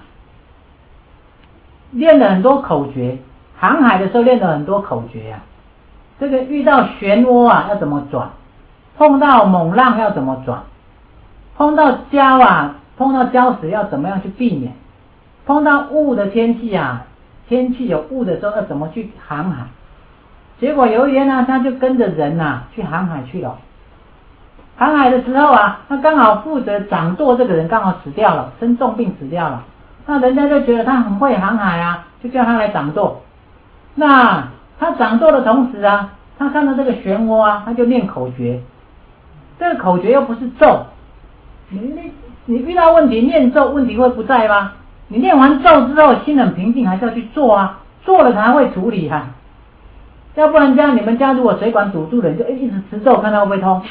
练了很多口诀，航海的时候练了很多口诀啊。这个遇到漩涡啊要怎么转，碰到猛浪要怎么转，碰到礁啊碰到礁石要怎么样去避免，碰到雾的天气啊，天气有雾的时候要怎么去航海。结果有一天呢，他就跟着人啊去航海去了。航海的时候啊，他刚好负责掌舵这个人刚好死掉了，生重病死掉了。那人家就觉得他很会航海啊，就叫他来掌舵。那他掌舵的同时啊，他看到这个漩涡啊，他就念口诀。这个口诀又不是咒，你你你遇到问题念咒，问题会不在吗？你念完咒之后，心很平静，还是要去做啊，做了才会处理啊。要不然家你们家如果水管堵住了，你就一直持咒，看它会不会通。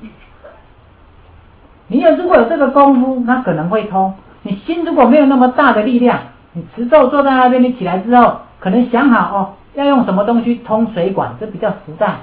你有如果有这个功夫，它可能会通。你心如果没有那么大的力量，你持咒坐在那边，你起来之后，可能想好哦，要用什么东西通水管，这比较实在。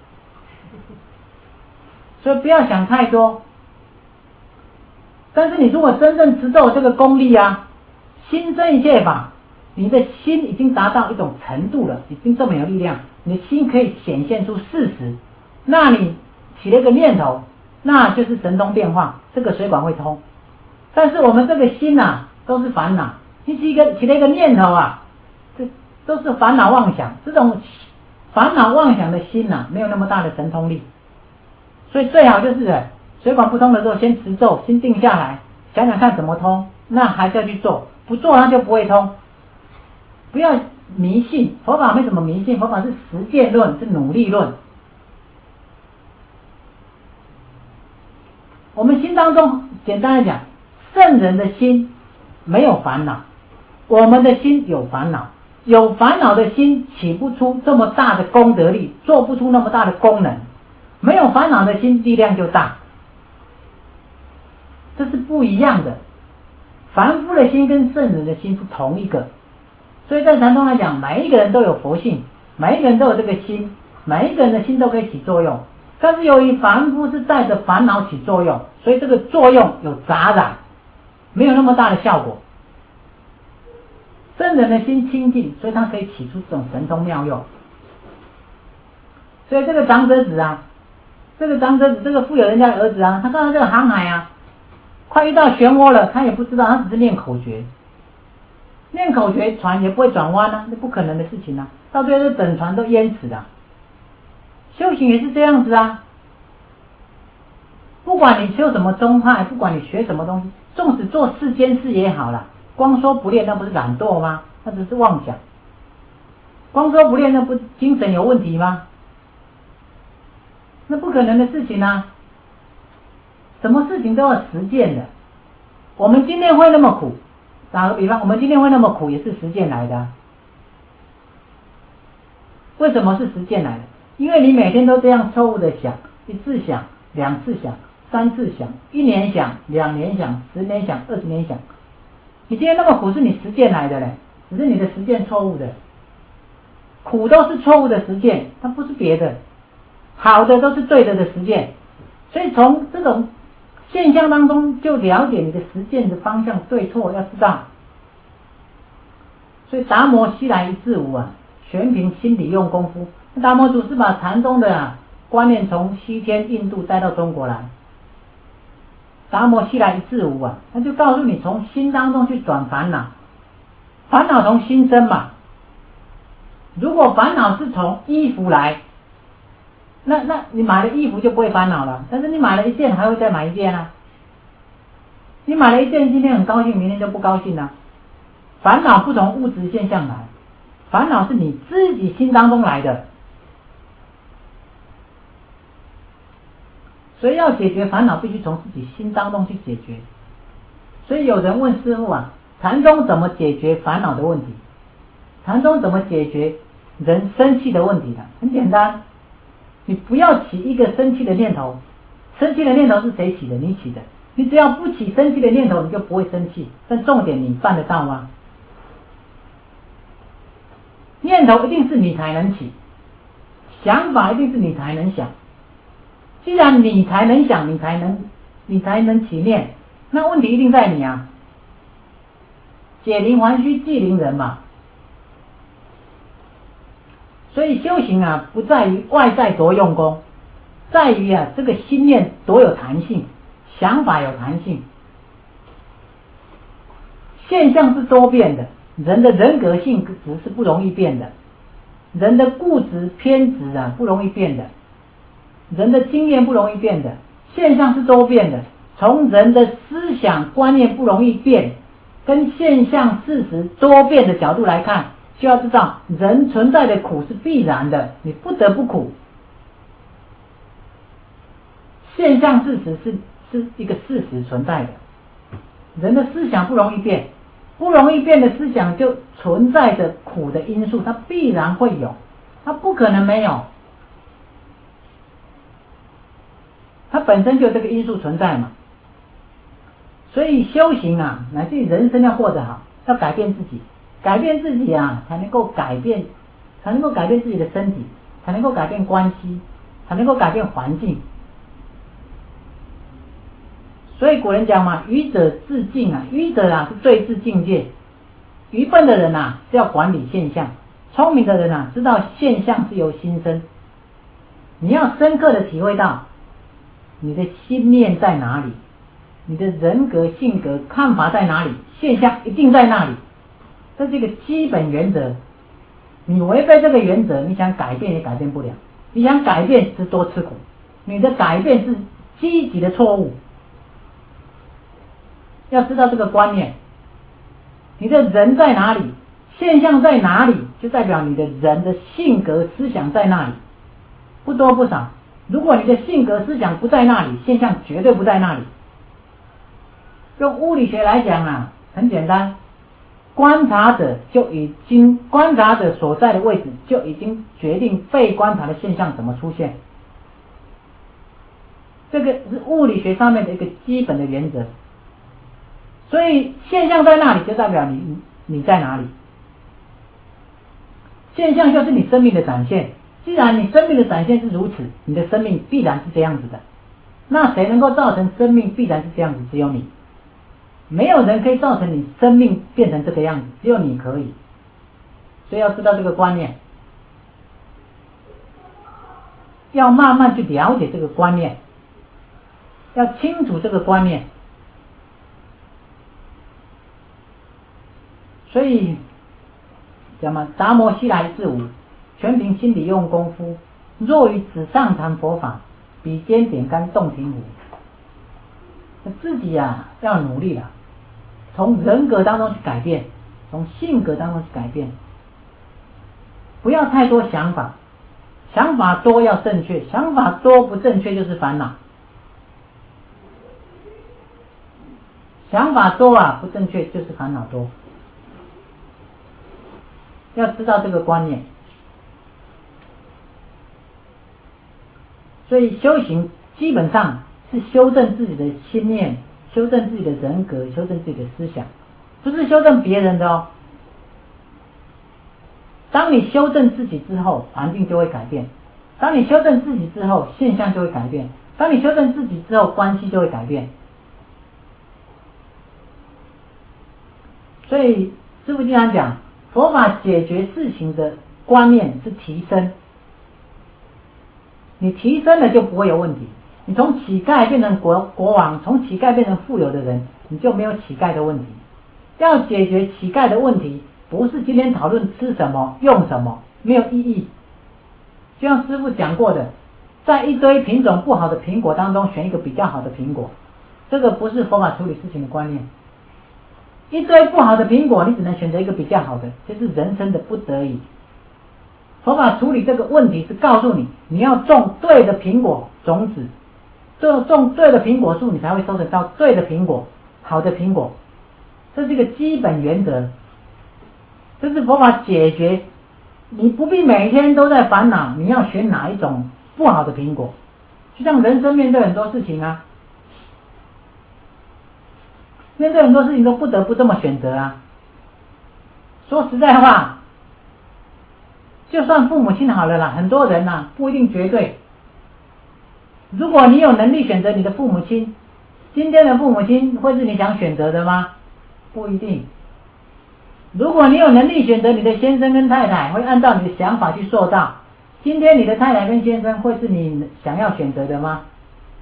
所以不要想太多。但是你如果真正持咒这个功力啊，心生一切法，你的心已经达到一种程度了，已经这么有力量，你的心可以显现出事实。那你起了一个念头，那就是神通变化，这个水管会通。但是我们这个心啊，都是烦恼。你起一个起了一个念头啊，这都是烦恼妄想。这种烦恼妄想的心啊，没有那么大的神通力。所以最好就是水管不通的时候，先持咒，心定下来，想想看怎么通，那还是要去做，不做它就不会通。不要迷信，佛法没什么迷信，佛法是实践论，是努力论。我们心当中，简单来讲，圣人的心没有烦恼，我们的心有烦恼，有烦恼的心起不出这么大的功德力，做不出那么大的功能。没有烦恼的心力量就大，这是不一样的。凡夫的心跟圣人的心是同一个，所以在禅宗来讲，每一个人都有佛性，每一个人都有这个心，每一个人的心都可以起作用。但是由于凡夫是带着烦恼起作用，所以这个作用有杂染，没有那么大的效果。圣人的心清净，所以他可以起出这种神通妙用。所以这个长者子啊，这个长者子，这个富有人家的儿子啊，他看到这个航海啊，快遇到漩涡了，他也不知道，他只是念口诀，念口诀船也不会转弯啊，那不可能的事情啊，到最后是整船都淹死了。修行也是这样子啊，不管你修什么宗派，不管你学什么东西，纵使做世间事也好了，光说不练那不是懒惰吗？那只是妄想。光说不练那不精神有问题吗？那不可能的事情啊！什么事情都要实践的。我们今天会那么苦，打个比方，我们今天会那么苦也是实践来的啊。为什么是实践来的？因为你每天都这样错误的想，一次想，两次想，三次想，一年想，两年想，十年想，二十年想。你今天那么苦是你实践来的嘞，只是你的实践错误的。苦都是错误的实践，它不是别的。好的都是对的的实践，所以从这种现象当中就了解你的实践的方向对错，要知道。所以达摩西来一字无啊，全凭心里用功夫。达摩祖是把禅宗的啊观念从西天印度带到中国来。达摩西来一字无啊，他就告诉你从心当中去转烦恼，烦恼从心生嘛。如果烦恼是从衣服来，那那你买了衣服就不会烦恼了，但是你买了一件还会再买一件啊。你买了一件，今天很高兴，明天就不高兴了。烦恼不从物质现象来，烦恼是你自己心当中来的。所以要解决烦恼，必须从自己心当中去解决。所以有人问师父啊，禅宗怎么解决烦恼的问题？禅宗怎么解决人生气的问题呢？很简单。你不要起一个生气的念头， 生气的念头是谁起的？你起的。你只要不起生气的念头，你就不会生气。但重点你办得到吗？念头一定是你才能起，想法一定是你才能想。既然你才能想，你才能你才能起念，那问题一定在你啊。解铃还须系铃人嘛。所以修行啊，不在于外在多用功，在于啊这个心念多有弹性，想法有弹性。现象是多变的，人的人格性质是不容易变的，人的固执偏执啊不容易变的，人的经验不容易变的，现象是多变的。从人的思想观念不容易变，跟现象事实多变的角度来看，就要知道人存在的苦是必然的，你不得不苦。现象事实是是一个事实存在的，人的思想不容易变，不容易变的思想就存在着苦的因素，它必然会有，它不可能没有，它本身就有这个因素存在嘛。所以修行啊，乃至于人生要过得好，要改变自己，改变自己啊，才能够改变，才能够改变自己的身体，才能够改变关系，才能够改变环境。所以古人讲嘛，愚者自境啊，愚者啊是对治境界，愚笨的人啊是要管理现象，聪明的人啊知道现象是由心生。你要深刻的体会到你的心念在哪里，你的人格性格看法在哪里，现象一定在那里，这是一个基本原则。你违背这个原则，你想改变也改变不了，你想改变是多吃苦，你的改变是积极的错误。要知道这个观念，你的人在哪里，现象在哪里，就代表你的人的性格思想在那里，不多不少。如果你的性格思想不在那里，现象绝对不在那里。用物理学来讲啊，很简单，观察者就已经观察者所在的位置就已经决定被观察的现象怎么出现，这个是物理学上面的一个基本的原则。所以现象在那里，就代表你你在哪里。现象就是你生命的展现，既然你生命的展现是如此，你的生命必然是这样子的。那谁能够造成生命必然是这样子？只有你。没有人可以造成你生命变成这个样子，只有你可以。所以要知道这个观念，要慢慢去了解这个观念，要清楚这个观念。所以讲嘛，达摩西来自无，全凭心里用功夫。若于纸上谈佛法，笔尖点干动情无。自己啊要努力了，从人格当中去改变，从性格当中去改变。不要太多想法，想法多要正确，想法多不正确就是烦恼。想法多啊不正确就是烦恼多。要知道这个观念。所以修行基本上是修正自己的心念，修正自己的人格，修正自己的思想，不是修正别人的哦。当你修正自己之后，环境就会改变；当你修正自己之后，现象就会改变；当你修正自己之后，关系就会改变。所以师父经常讲，佛法解决事情的观念是提升，你提升了就不会有问题。你从乞丐变成国国王，从乞丐变成富有的人，你就没有乞丐的问题。要解决乞丐的问题，不是今天讨论吃什么用什么，没有意义。就像师父讲过的，在一堆品种不好的苹果当中选一个比较好的苹果，这个不是佛法处理事情的观念。一堆不好的苹果，你只能选择一个比较好的，这是人生的不得已。佛法处理这个问题是告诉你，你要种对的苹果种子，种种对的苹果树，你才会收得到对的苹果，好的苹果。这是一个基本原则，这是佛法解决。你不必每天都在烦恼，你要选哪一种不好的苹果， 就像人生面对很多事情啊，面对很多事情都不得不这么选择啊。说实在话，就算父母亲好了啦，很多人呐、啊、不一定绝对。如果你有能力选择你的父母亲，今天的父母亲会是你想选择的吗？不一定。如果你有能力选择你的先生跟太太，会按照你的想法去塑造，今天你的太太跟先生会是你想要选择的吗？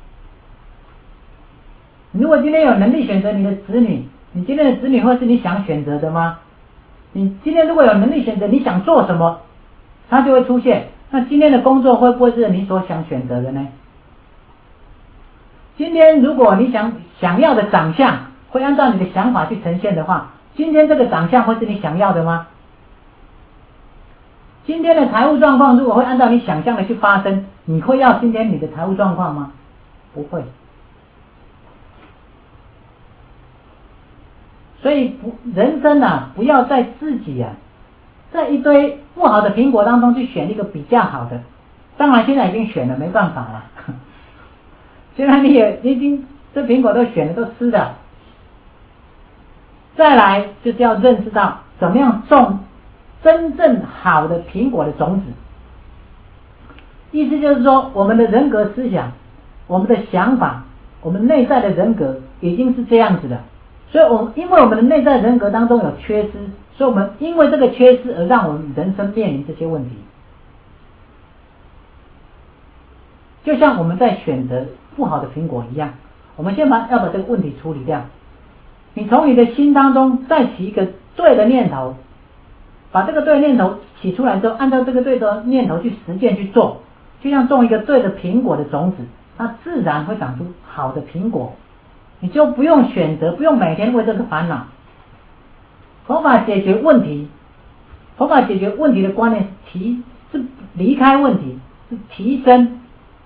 如果今天有能力选择你的子女，你今天的子女会是你想选择的吗？你今天如果有能力选择你想做什么，它就会出现。那今天的工作会不会是你所想选择的呢？今天如果你想想要的长相会按照你的想法去呈现的话，今天这个长相会是你想要的吗？今天的财务状况如果会按照你想象的去发生，你会要今天你的财务状况吗？不会。所以不人生啊，不要在自己啊，在一堆不好的苹果当中去选一个比较好的。当然现在已经选了，没办法了。现在你也你已经这苹果都选了，都吃的。再来就是要认识到怎么样种真正好的苹果的种子。意思就是说，我们的人格思想，我们的想法，我们内在的人格已经是这样子的。所以我们因为我们的内在人格当中有缺失，所以我们因为这个缺失而让我们人生面临这些问题。就像我们在选择不好的苹果一样，我们先把要把这个问题处理掉。你从你的心当中再起一个对的念头，把这个对的念头起出来之后，按照这个对的念头去实践去做，就像种一个对的苹果的种子，它自然会长出好的苹果。你就不用选择，不用每天为这个烦恼。佛法解决问题，佛法解决问题的观念是提是离开问题，是提升。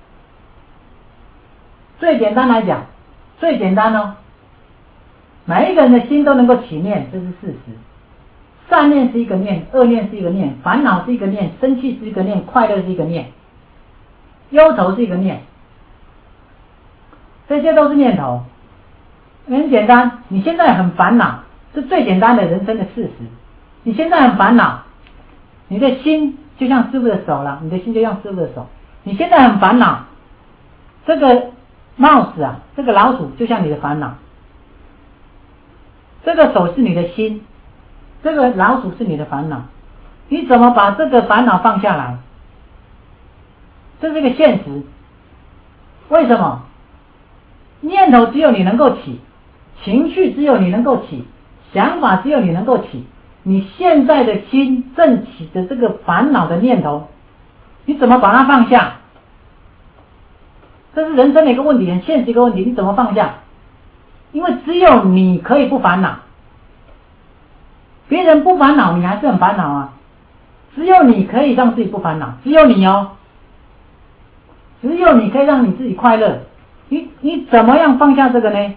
最简单来讲，最简单哦，每一个人的心都能够起念，这是事实。善念是一个念，恶念是一个念，烦恼是一个念，生气是一个念，快乐是一个念，忧愁是一个念，这些都是念头。很简单，你现在很烦恼，是最简单的人生的事实。你现在很烦恼，你的心就像师父的手了，你的心就像师父的手。你现在很烦恼，这个帽子啊，这个老鼠就像你的烦恼，这个手是你的心，这个老鼠是你的烦恼。你怎么把这个烦恼放下来？这是一个现实。为什么？念头只有你能够起，情绪只有你能够起，想法只有你能够起。你现在的心正起的这个烦恼的念头，你怎么把它放下？这是人生的一个问题，很现实一个问题，你怎么放下？因为只有你可以不烦恼，别人不烦恼，你还是很烦恼啊。只有你可以让自己不烦恼，只有你哦，只有你可以让你自己快乐。你你怎么样放下这个呢？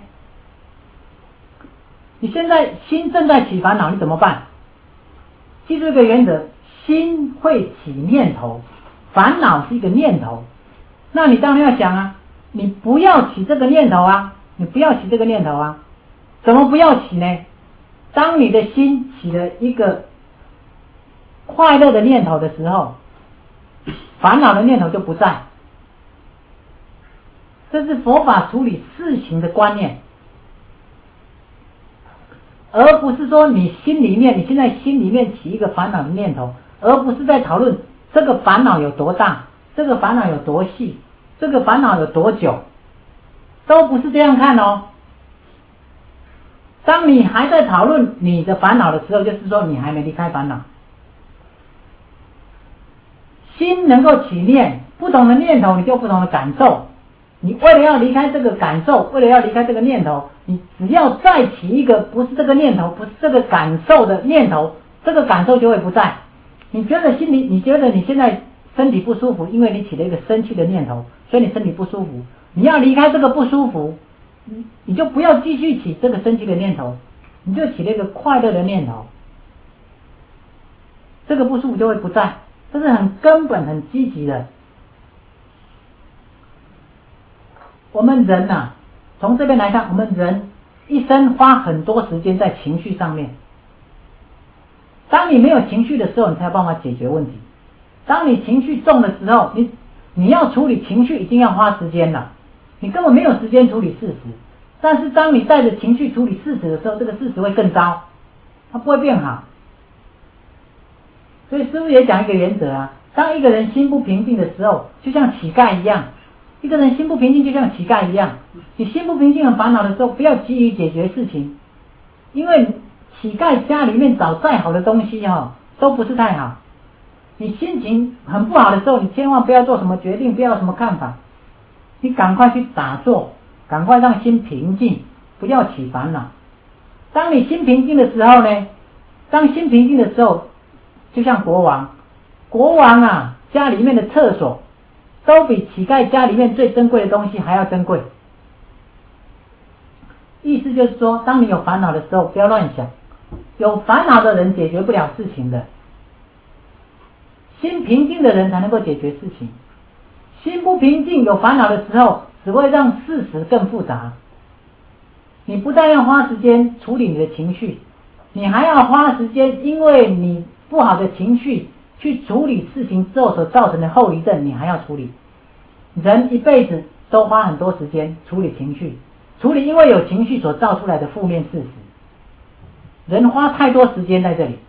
你现在心正在起烦恼，你怎么办？记住一个原则，心会起念头，烦恼是一个念头。那你当然要想啊，你不要起这个念头啊，你不要起这个念头啊。怎么不要起呢？当你的心起了一个快乐的念头的时候，烦恼的念头就不在。这是佛法处理事情的观念，而不是说你心里面，你现在心里面起一个烦恼的念头，而不是在讨论这个烦恼有多大，这个烦恼有多细，这个烦恼有多久，都不是这样看哦。当你还在讨论你的烦恼的时候，就是说你还没离开烦恼。心能够起念，不同的念头你就有不同的感受。你为了要离开这个感受，为了要离开这个念头，你只要再起一个不是这个念头，不是这个感受的念头，这个感受就会不在。你觉得心里，你觉得你现在身体不舒服，因为你起了一个生气的念头，所以你身体不舒服。你要离开这个不舒服，你你就不要继续起这个生气的念头，你就起了一个快乐的念头，这个不舒服就会不在。这是很根本、很积极的。 我们人啊，从这边来看，我们人一生花很多时间在情绪上面。当你没有情绪的时候，你才有办法解决问题。当你情绪重的时候，你你要处理情绪已经要花时间了，你根本没有时间处理事实。但是当你带着情绪处理事实的时候，这个事实会更糟，它不会变好。所以师父也讲一个原则啊，当一个人心不平静的时候，就像乞丐一样。一个人心不平静就像乞丐一样，你心不平静和烦恼的时候，不要急于解决事情，因为乞丐家里面找再好的东西哈、哦，都不是太好。你心情很不好的时候，你千万不要做什么决定，不要有什么看法，你赶快去打坐，赶快让心平静，不要起烦恼。当你心平静的时候呢，当心平静的时候，就像国王，国王啊，家里面的厕所都比乞丐家里面最珍贵的东西还要珍贵。意思就是说，当你有烦恼的时候，不要乱想。有烦恼的人解决不了事情的，心平静的人才能够解决事情。心不平静，有烦恼的时候，只会让事实更复杂。你不但要花时间处理你的情绪，你还要花时间，因为你不好的情绪去处理事情之后所造成的后遗症，你还要处理。人一辈子都花很多时间处理情绪，处理因为有情绪所造出来的负面事实。人花太多时间在这里。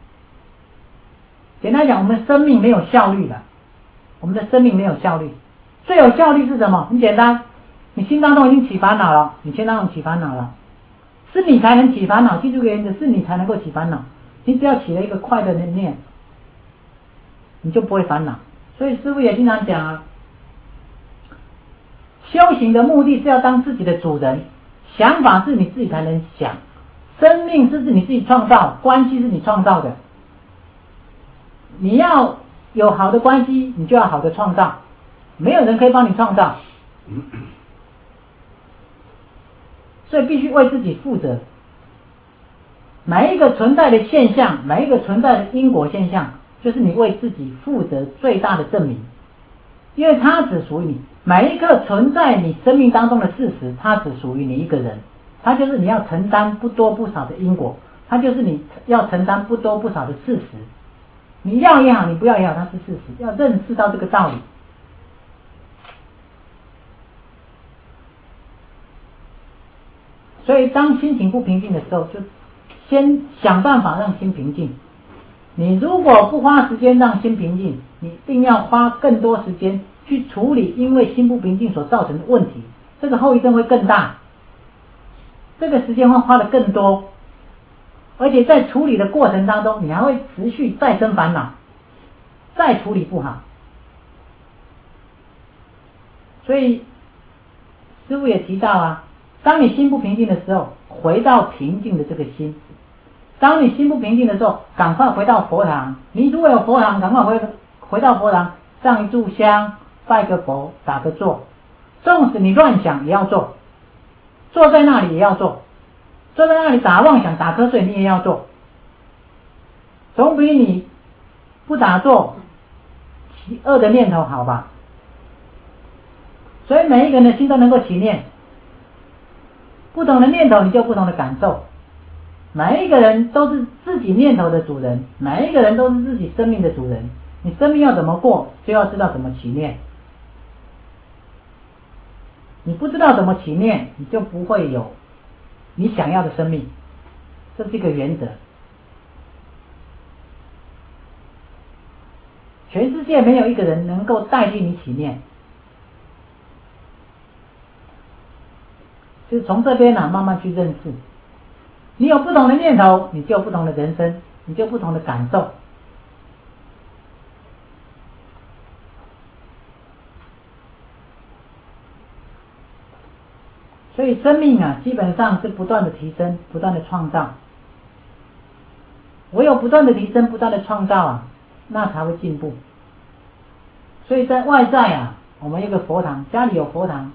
简单讲，我们生命没有效率了，我们的生命没有效率。最有效率是什么？很简单，你心当中已经起烦恼了，你心当中起烦恼了，是你才能起烦恼。记住个原则，是你才能够起烦恼。你只要起了一个快乐的念，你就不会烦恼。所以师父也经常讲啊，修行的目的是要当自己的主人，想法是你自己才能想，生命是你自己创造，关系是你创造的。你要有好的关系，你就要好的创造，没有人可以帮你创造，所以必须为自己负责。每一个存在的现象，每一个存在的因果现象，就是你为自己负责最大的证明，因为它只属于你。每一个存在你生命当中的事实，它只属于你一个人，它就是你要承担不多不少的因果，它就是你要承担不多不少的事实。你要也好，你不要也好，它是事实，要认识到这个道理。所以当心情不平静的时候，就先想办法让心平静。你如果不花时间让心平静，你一定要花更多时间去处理因为心不平静所造成的问题，这个后遗症会更大，这个时间会花得更多，而且在处理的过程当中，你还会持续再生烦恼，再处理不好。所以师父也提到啊，当你心不平静的时候，回到平静的这个心。当你心不平静的时候，赶快回到佛堂。你如果有佛堂，赶快回回到佛堂，上一炷香，拜个佛，打个坐。纵使你乱想也要做，坐在那里也要做，坐在那里打妄想、打瞌睡，你也要做。总比你不打坐起恶的念头好吧？所以每一个人的心都能够起念，不同的念头你就有不同的感受。每一个人都是自己念头的主人，每一个人都是自己生命的主人。你生命要怎么过，就要知道怎么起念。你不知道怎么起念，你就不会有你想要的生命，这是一个原则。全世界没有一个人能够代替你起念，就是从这边啊慢慢去认识。你有不同的念头，你就有不同的人生，你就有不同的感受。所以生命啊，基本上是不断的提升，不断的创造。唯有不断的提升，不断的创造啊，那才会进步。所以在外在啊，我们有个佛堂，家里有佛堂，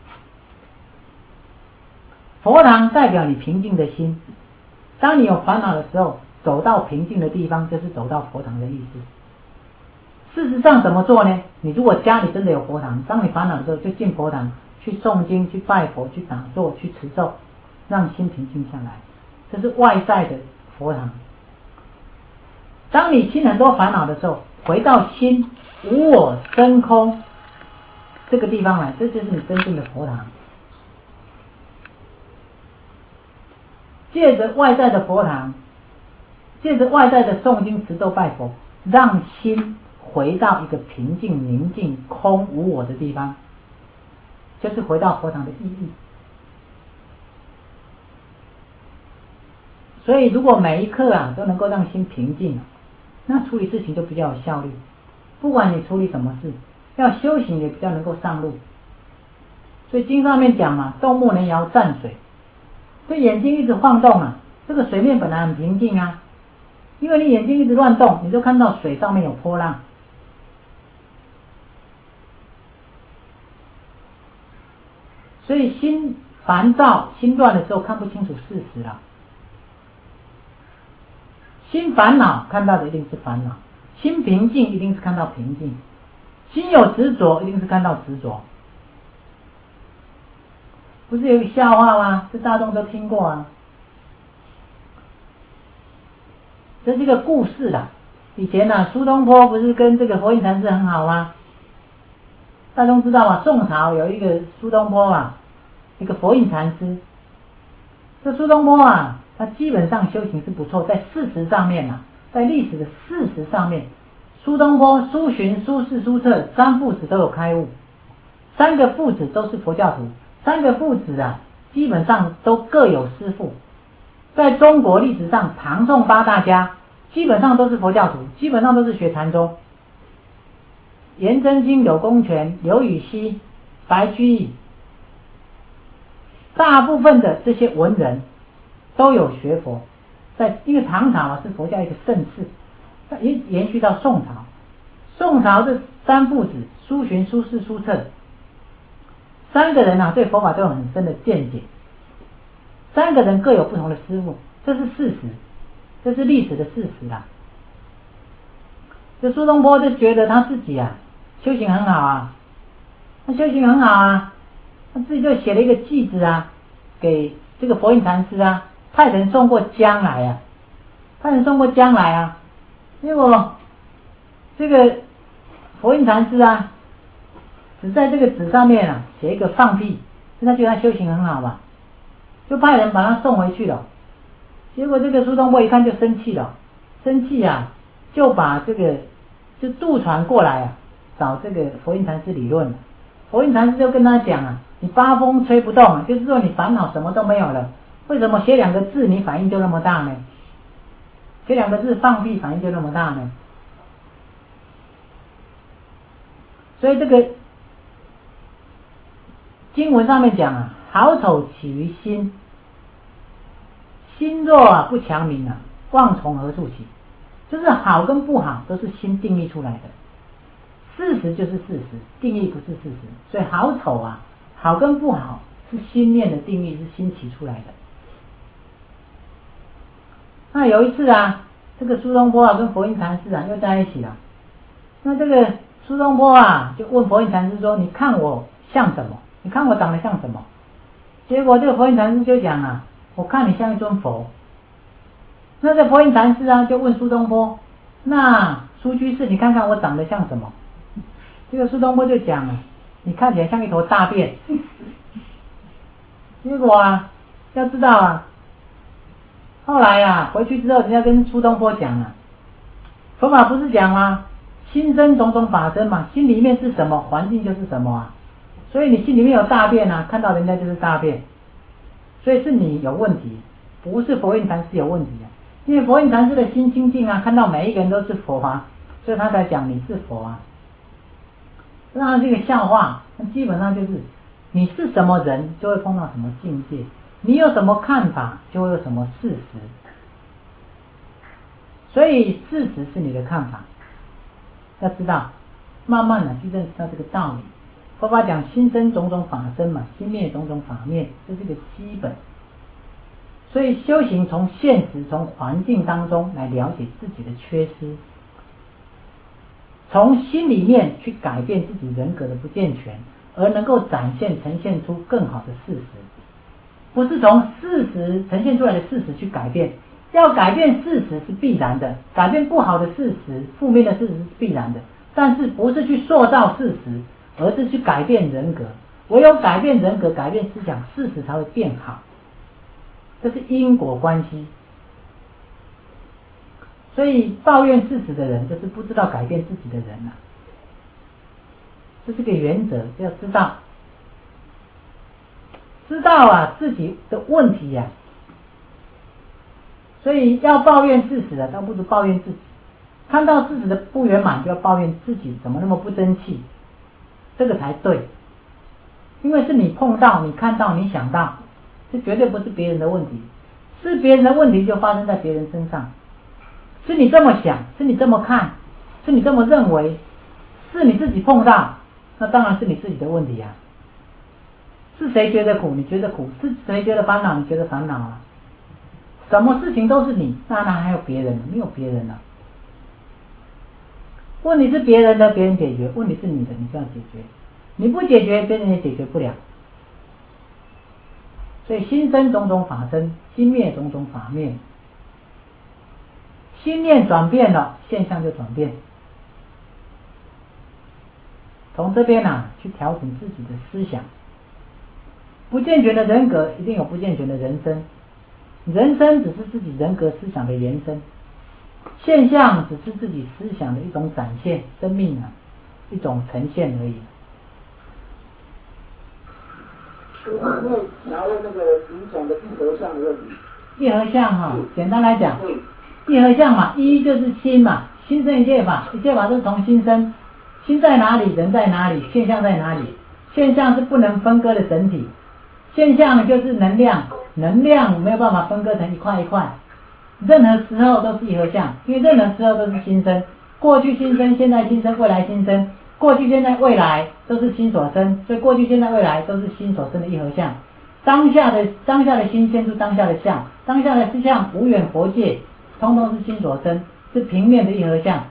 佛堂代表你平静的心。当你有烦恼的时候，走到平静的地方，就是走到佛堂的意思。事实上怎么做呢？你如果家里真的有佛堂，当你烦恼的时候，就进佛堂去诵经、去拜佛、去打坐、去持咒，让心平静下来。这是外在的佛堂。当你心很多烦恼的时候，回到心无我生空这个地方来，这就是你真正的佛堂。借着外在的佛堂，借着外在的诵经持咒拜佛，让心回到一个平静宁静空无我的地方，就是回到佛堂的意义。所以如果每一刻啊都能够让心平静，那处理事情就比较有效率。不管你处理什么事，要修行也比较能够上路。所以经上面讲嘛，动木能摇战水，这眼睛一直晃动啊，这个水面本来很平静啊，因为你眼睛一直乱动，你就看到水上面有波浪。所以心烦躁、心乱的时候看不清楚事实了。心烦恼看到的一定是烦恼，心平静一定是看到平静，心有执着一定是看到执着。不是有一个笑话吗？这大众都听过啊。这是一个故事啦。以前呢、啊，苏东坡不是跟这个佛印禅师很好吗？大众知道吗？宋朝有一个苏东坡啊，一个佛印禅师。这苏东坡啊，他基本上修行是不错，在事实上面啊，在历史的事实上面，苏东坡、苏洵、苏轼、苏辙三父子都有开悟，三个父子都是佛教徒，三个父子啊，基本上都各有师父。在中国历史上，唐宋八大家基本上都是佛教徒，基本上都是学禅宗。颜真卿、柳公权、刘禹锡、白居易，大部分的这些文人都有学佛。在因为唐朝啊是佛教一个盛世，延延续到宋朝。宋朝这三父子苏洵、苏轼、苏辙，三个人啊对佛法都有很深的见解，三个人各有不同的师父，这是事实，这是历史的事实啦。这苏东坡就觉得他自己啊修行很好啊，他修行很好啊，他自己就写了一个偈子啊，给这个佛印禅师啊，派人送过江来啊，派人送过江来啊，结果这个佛印禅师啊，只在这个纸上面啊写一个放屁，他觉得他修行很好嘛，就派人把他送回去了。结果这个苏东坡一看就生气了，生气啊，就把这个就渡船过来啊，找这个佛印禅师理论。佛印禅师就跟他讲啊，你八风吹不动啊，就是说你烦恼什么都没有了，为什么写两个字你反应就那么大呢？写两个字放屁反应就那么大呢？所以这个经文上面讲啊，好丑起于心，心若啊不强明啊，妄从何处起？就是好跟不好都是心定义出来的，事实就是事实，定义不是事实。所以好丑啊，好跟不好是心念的定义，是心起出来的。那有一次啊，这个苏东坡啊跟佛印禅师啊又在一起了。那这个苏东坡啊就问佛印禅师说：“你看我像什么？你看我长得像什么？”结果这个佛印禅师就讲啊：“我看你像一尊佛。”那这佛印禅师啊就问苏东坡：“那苏居士，你看看我长得像什么？”这个苏东坡就讲了：“你看起来像一头大便。”结果啊，要知道啊，后来啊回去之后，人家跟苏东坡讲啊，佛法不是讲吗？心生种种法生嘛，心里面是什么，环境就是什么啊。所以你心里面有大便啊，看到人家就是大便，所以是你有问题，不是佛印禅师有问题啊。因为佛印禅师的心清净啊，看到每一个人都是佛啊，所以他才讲你是佛啊。当然这个笑话，基本上就是你是什么人，就会碰到什么境界；你有什么看法，就会有什么事实。所以事实是你的看法，要知道，慢慢的去认识到这个道理。佛法讲心生种种法生嘛，心灭种种法灭，这是个基本。所以修行从现实、从环境当中来了解自己的缺失，从心里面去改变自己人格的不健全， 而能够展现呈现出更好的事实，不是从事实呈现出来的事实去改变。要改变事实是必然的，改变不好的事实、负面的事实是必然的，但是不是去塑造事实，而是去改变人格。唯有改变人格、改变思想，事实才会变好。这是因果关系。所以抱怨事实的人，就是不知道改变自己的人啊。这是个原则，要知道，知道啊自己的问题呀、啊。所以要抱怨事实的，倒不如抱怨自己。看到事实的不圆满，就要抱怨自己怎么那么不争气，这个才对。因为是你碰到、你看到、你想到，这绝对不是别人的问题。是别人的问题就发生在别人身上。是你这么想，是你这么看，是你这么认为，是你自己碰到，那当然是你自己的问题啊。是谁觉得苦？你觉得苦？是谁觉得烦恼？你觉得烦恼啊？什么事情都是你，那哪还有别人？没有别人了、啊。问题是别人的，别人解决；问题是你的，你就要解决。你不解决，别人也解决不了。所以心生种种法生，心灭种种法灭。心念转变了，现象就转变。从这边啊，去调整自己的思想。不健全的人格，一定有不健全的人生。人生只是自己人格思想的延伸，现象只是自己思想的一种展现，生命啊一种呈现而已。 我想问那个您讲的一合相的问题。 一合相哈，简单来讲，一合相嘛，一就是心嘛，心生一切法，一切法都是从心生。心在哪里，人在哪里，现象在哪里？现象是不能分割的整体，现象就是能量。能量没有办法分割成一块一块，任何时候都是一合相，因为任何时候都是心生，过去心生，现在心生，未来心生，过去现在未来都是心所生，所以过去现在未来都是心所生的一合相。当下的当下的心现出当下的相，当下的思相无远佛界，通通是心所生，是平面的一合相。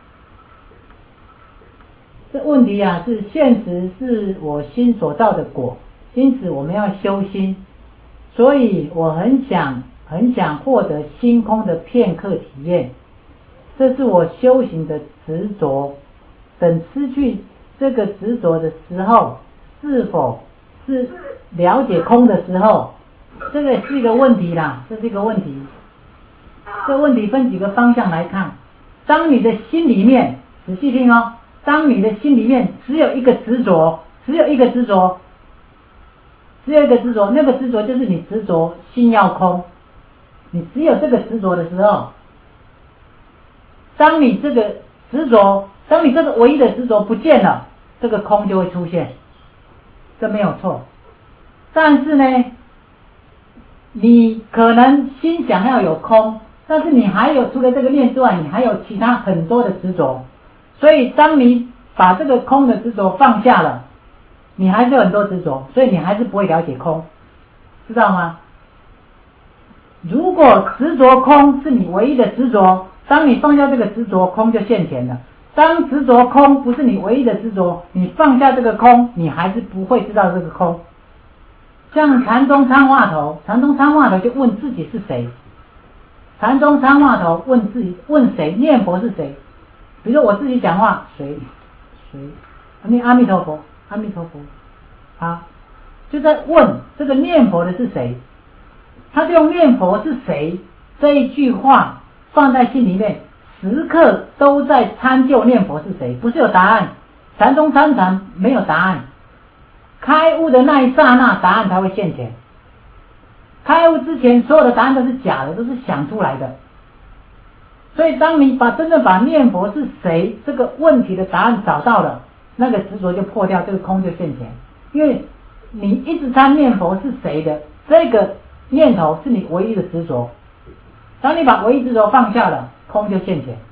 这问题啊，是现实是我心所造的果，因此我们要修心。所以我很想很想获得星空的片刻体验，这是我修行的执着。等失去这个执着的时候，是否是了解空的时候，这个是一个问题啦，这是一个问题。这问题分几个方向来看。当你的心里面，仔细听哦，当你的心里面只有一个执着，只有一个执着。只有一个执着，那个执着就是你执着心要空。你只有这个执着的时候，当你这个执着，当你这个唯一的执着不见了，这个空就会出现，这没有错。但是呢，你可能心想要有空，但是你还有除了这个念之外，你还有其他很多的执着。所以当你把这个空的执着放下了，你还是有很多执着，所以你还是不会了解空，知道吗？如果执着空是你唯一的执着，当你放下这个执着，空就现前了。当执着空不是你唯一的执着，你放下这个空，你还是不会知道这个空。像禅宗参话头，禅宗参话头就问自己是谁，禅宗参话头问自己，问谁？念佛是谁？比如说我自己讲话，谁谁念阿弥陀佛，阿弥陀佛，啊，就在问这个念佛的是谁？他就用念佛是谁这一句话放在心里面，时刻都在参究念佛是谁，不是有答案。禅宗参禅没有答案，开悟的那一刹那，答案才会现前。开悟之前，所有的答案都是假的，都是想出来的。所以，当你把真正把念佛是谁这个问题的答案找到了，那个执着就破掉，这个空就现前。因为你一直参念佛是谁的这个念头是你唯一的执着，当你把唯一执着放下了，空就现前。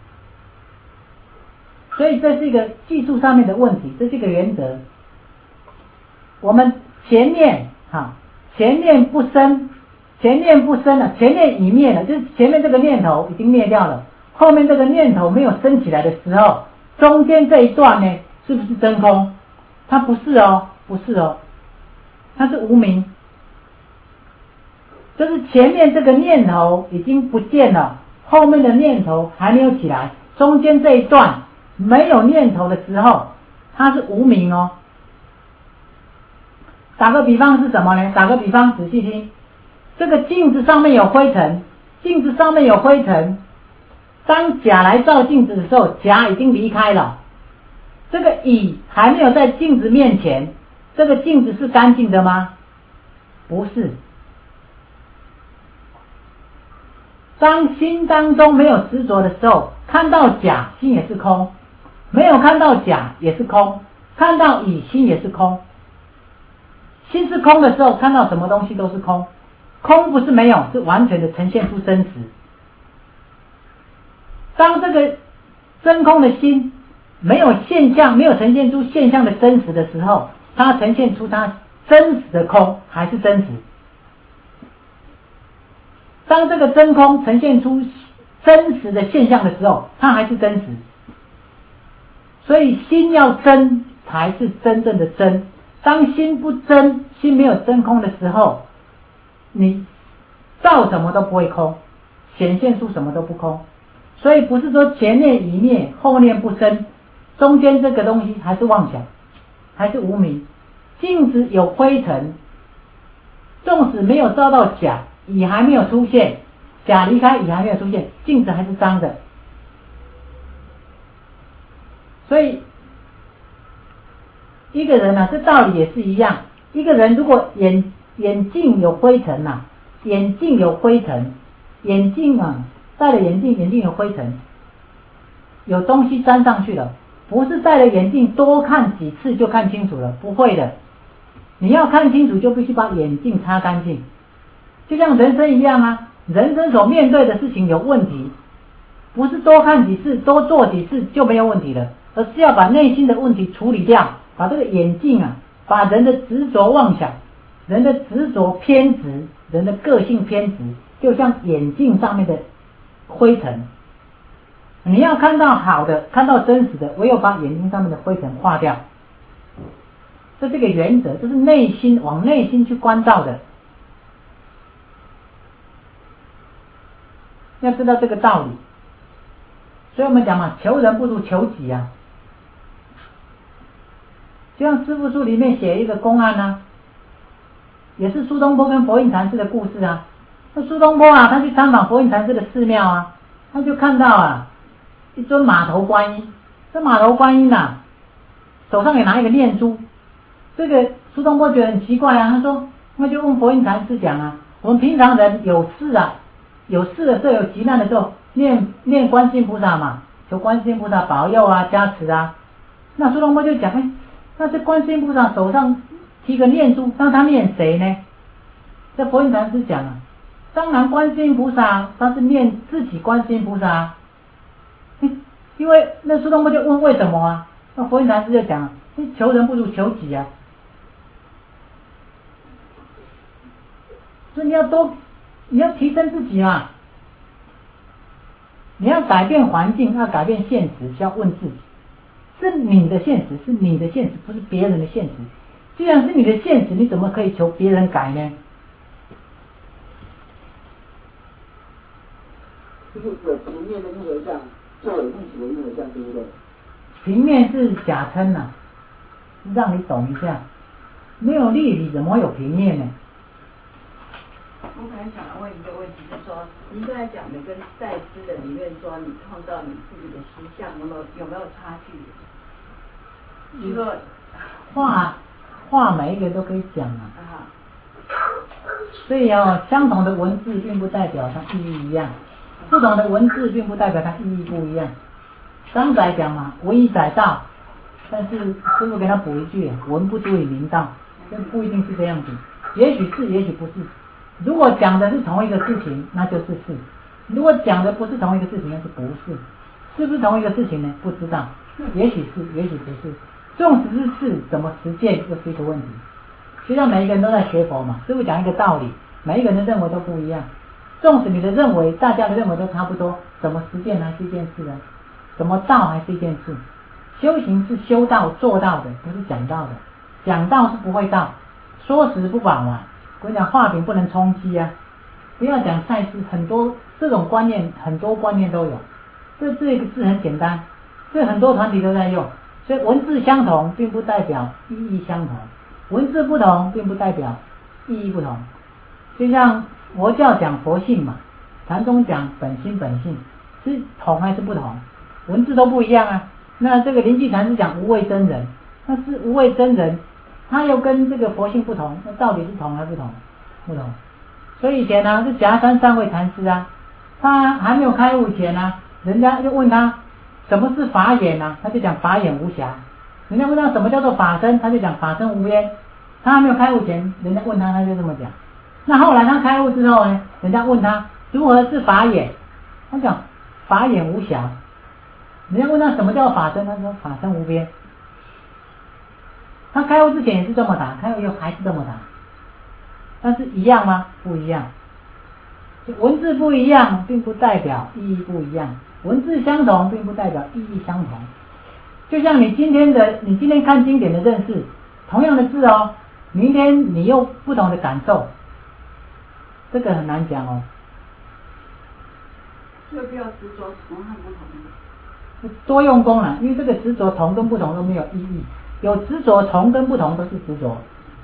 所以这是一个技术上面的问题，这是一个原则。我们前念哈，前念不生，前念不生了，前念已灭了，就是前面这个念头已经灭掉了，后面这个念头没有升起来的时候，中间这一段呢，是不是真空？ 它不是哦，不是哦，它是无明，就是前面这个念头已经不见了，后面的念头还没有起来，中间这一段没有念头的时候，它是无明哦。打个比方是什么呢？打个比方，仔细听，这个镜子上面有灰尘，镜子上面有灰尘，当甲来照镜子的时候，甲已经离开了，这个乙还没有在镜子面前，这个镜子是干净的吗？不是。当心当中没有执着的时候，看到甲心也是空，没有看到甲也是空，看到乙心也是空。心是空的时候，看到什么东西都是空，空不是没有，是完全的呈现出真实。当这个真空的心没有现象，没有呈现出现象的真实的时候，它呈现出它真实的空还是真实。当这个真空呈现出真实的现象的时候，它还是真实。所以心要真才是真正的真。当心不真，心没有真空的时候，你照什么都不会空，显现出什么都不空。所以不是说前念一灭，后念不生，中间这个东西还是妄想，还是无明。镜子有灰尘，纵使没有照到甲，乙还没有出现，甲离开，乙还没有出现，镜子还是脏的。所以一个人啊，这道理也是一样。一个人如果眼眼镜有灰尘啊，眼镜有灰尘，眼镜啊戴了眼镜，眼镜有灰尘，有东西粘上去了，不是戴了眼镜多看几次就看清楚了，不会的。你要看清楚，就必须把眼镜擦干净。就像人生一样啊，人生所面对的事情有问题，不是多看几次、多做几次就没有问题了，而是要把内心的问题处理掉。把这个眼镜啊，把人的执着妄想、人的执着偏执、人的个性偏执，就像眼镜上面的灰尘。你要看到好的，看到真实的，唯有把眼睛上面的灰尘化掉。这是个原则，这是内心往内心去关照的。要知道这个道理。所以我们讲嘛，求人不如求己啊。就像师父书里面写一个公案啊，也是苏东坡跟佛印禅师的故事啊。那苏东坡啊，他去参访佛印禅师的寺庙啊，他就看到啊一尊马头观音。这马头观音啊，手上也拿一个念珠。这个苏东坡觉得很奇怪啊，他说，那就问佛印禅师讲啊，我们平常人有事啊，有事的时候，有急难的时候，念念观世音菩萨嘛，求观世音菩萨保佑啊、加持啊。那苏东坡就讲，哎。那这观世音菩萨手上提个念珠，那他念谁呢？这佛印禅师讲啊，当然观世音菩萨他是念自己观世音菩萨啊。因为那苏东坡就问为什么啊？那佛印禅师就讲啊，求人不如求己啊。所以你要多，你要提升自己嘛。你要改变环境，要改变现实，就要问自己。是你的现实，是你的现实，不是别人的现实。既然是你的现实，你怎么可以求别人改呢？ 就是有平面的因为像，就有立体的因为像，对不对？ 平面是假称啊，让你懂一下。没有立体，怎么会有平面呢？ 我本来想问一个问题，就是说，您刚才讲的跟赛斯的里面说，你创造你自己的实相，有没有有没有差距？就是说， 画画每一个都可以讲啊。 啊所以哦，相同的文字并不代表它意义一样，不同的文字并不代表它意义不一样。张载讲嘛，文以载道，但是师父给他补一句，文不足以明道，这不一定是这样子，也许是，也许不是。如果讲的是同一个事情，那就是是；如果讲的不是同一个事情，那是不是。是不是同一个事情呢？不知道，也许是，也许不是。纵使是是，怎么实践又是一个问题。就像每一个人都在学佛嘛，师父讲一个道理，每一个人的认为都不一样。纵使你的认为，大家的认为都差不多，怎么实践还是一件事啊？怎么道还是一件事。 修行是修道做到的，不是讲道的。讲道是不会道，说食不饱嘛。我跟你讲，画饼不能充饥啊。不要讲菜吃，很多这种观念，很多观念都有。这这个字很简单，这很多团体都在用。所以文字相同，并不代表意义相同；文字不同，并不代表意义不同。就像佛教讲佛性嘛，禅宗讲本心本性，是同还是不同？文字都不一样啊。那这个灵济禅师讲无畏真人，那是无畏真人，他又跟这个佛性不同，那到底是同还是不同？不同。所以以前呢、啊，是夹山三位禅师啊，他还没有开悟前啊，人家就问他什么是法眼啊，他就讲法眼无暇。人家问他什么叫做法身，他就讲法身无边。他还没有开悟前，人家问他，他就这么讲。那后来他开悟之后呢，人家问他如何是法眼，他讲法眼无暇。人家问他什么叫法身，他说法身无边。他开悟之前也是这么答，开悟以后还是这么答。但是一样吗？不一样。文字不一样，并不代表意义不一样；文字相同，并不代表意义相同。就像你今天的，你今天看经典的认识，同样的字哦，明天你又不同的感受，这个很难讲哦。 所以不要执着同和不同。 多用功啦，因为这个执着同跟不同都没有意义。有执着同跟不同都是执着。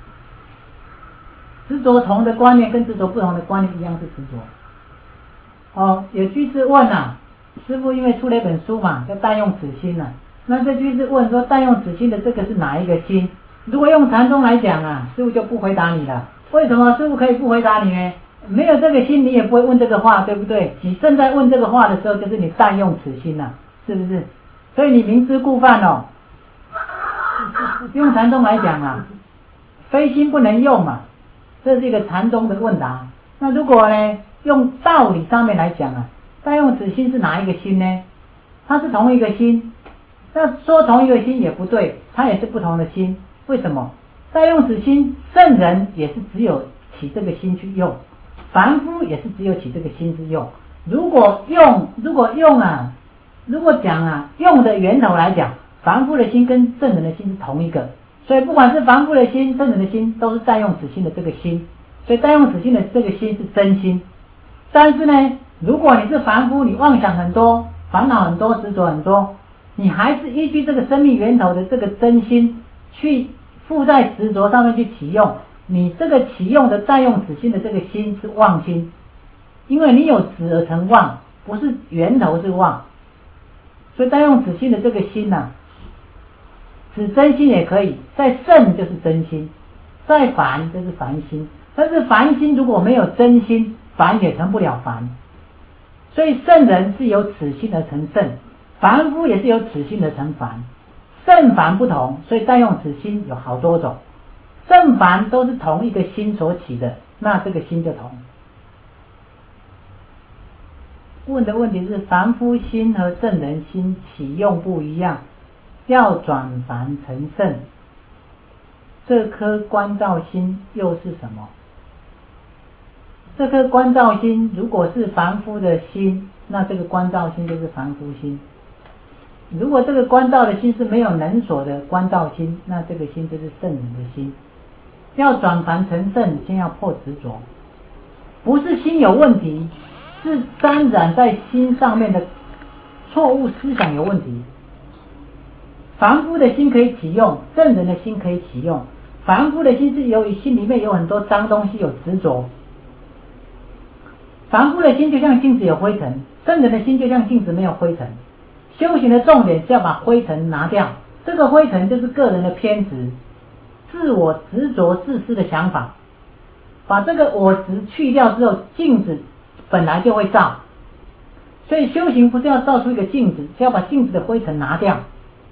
执着同的观念跟执着不同的观念一样是执着。哦，有居士问啊，师父因为出了一本书嘛，叫《但用此心》啊。那这居士问说，但用此心的这个是哪一个心？如果用禅宗来讲啊，师父就不回答你了。为什么师父可以不回答你呢？没有这个心，你也不会问这个话，对不对？你正在问这个话的时候，就是你但用此心呐、啊，是不是？所以你明知故犯哦。用禅宗来讲啊，非心不能用嘛。这是一个禅宗的问答。那如果呢，用道理上面来讲啊，但用此心是哪一个心呢？它是同一个心。那说同一个心也不对，它也是不同的心。为什么？但用此心，圣人也是只有起这个心去用，凡夫也是只有起这个心之用。如果用，如果用啊，如果讲啊，用的源头来讲，凡夫的心跟圣人的心是同一个。所以不管是凡夫的心、圣人的心，都是但用此心的这个心。所以但用此心的这个心是真心。但是呢，如果你是凡夫，你妄想很多，烦恼很多，执着很多，你还是依据这个生命源头的这个真心去附在执着上面去起用，你这个起用的但用此心的这个心是妄心，因为你有执而成妄，不是源头是妄。所以但用此心的这个心啊，指真心也可以，在圣就是真心，在凡就是凡心。但是凡心如果没有真心，凡也成不了凡。所以圣人是由此心而成圣，凡夫也是由此心而成凡。圣凡不同，所以但用此心有好多种。圣凡都是同一个心所起的，那这个心就同。问的问题是凡夫心和圣人心起用不一样，要转凡成圣，这颗观照心又是什么？这颗观照心如果是凡夫的心，那这个观照心就是凡夫心。如果这个观照的心是没有能所的观照心，那这个心就是圣人的心。要转凡成圣，先要破执着。不是心有问题，是沾染在心上面的错误思想有问题。凡夫的心可以起用，圣人的心可以起用。凡夫的心是由于心里面有很多脏东西，有执着。凡夫的心就像镜子有灰尘，圣人的心就像镜子没有灰尘。修行的重点是要把灰尘拿掉，这个灰尘就是个人的偏执、自我执着自私的想法。把这个我执去掉之后，镜子本来就会照。所以修行不是要照出一个镜子，是要把镜子的灰尘拿掉。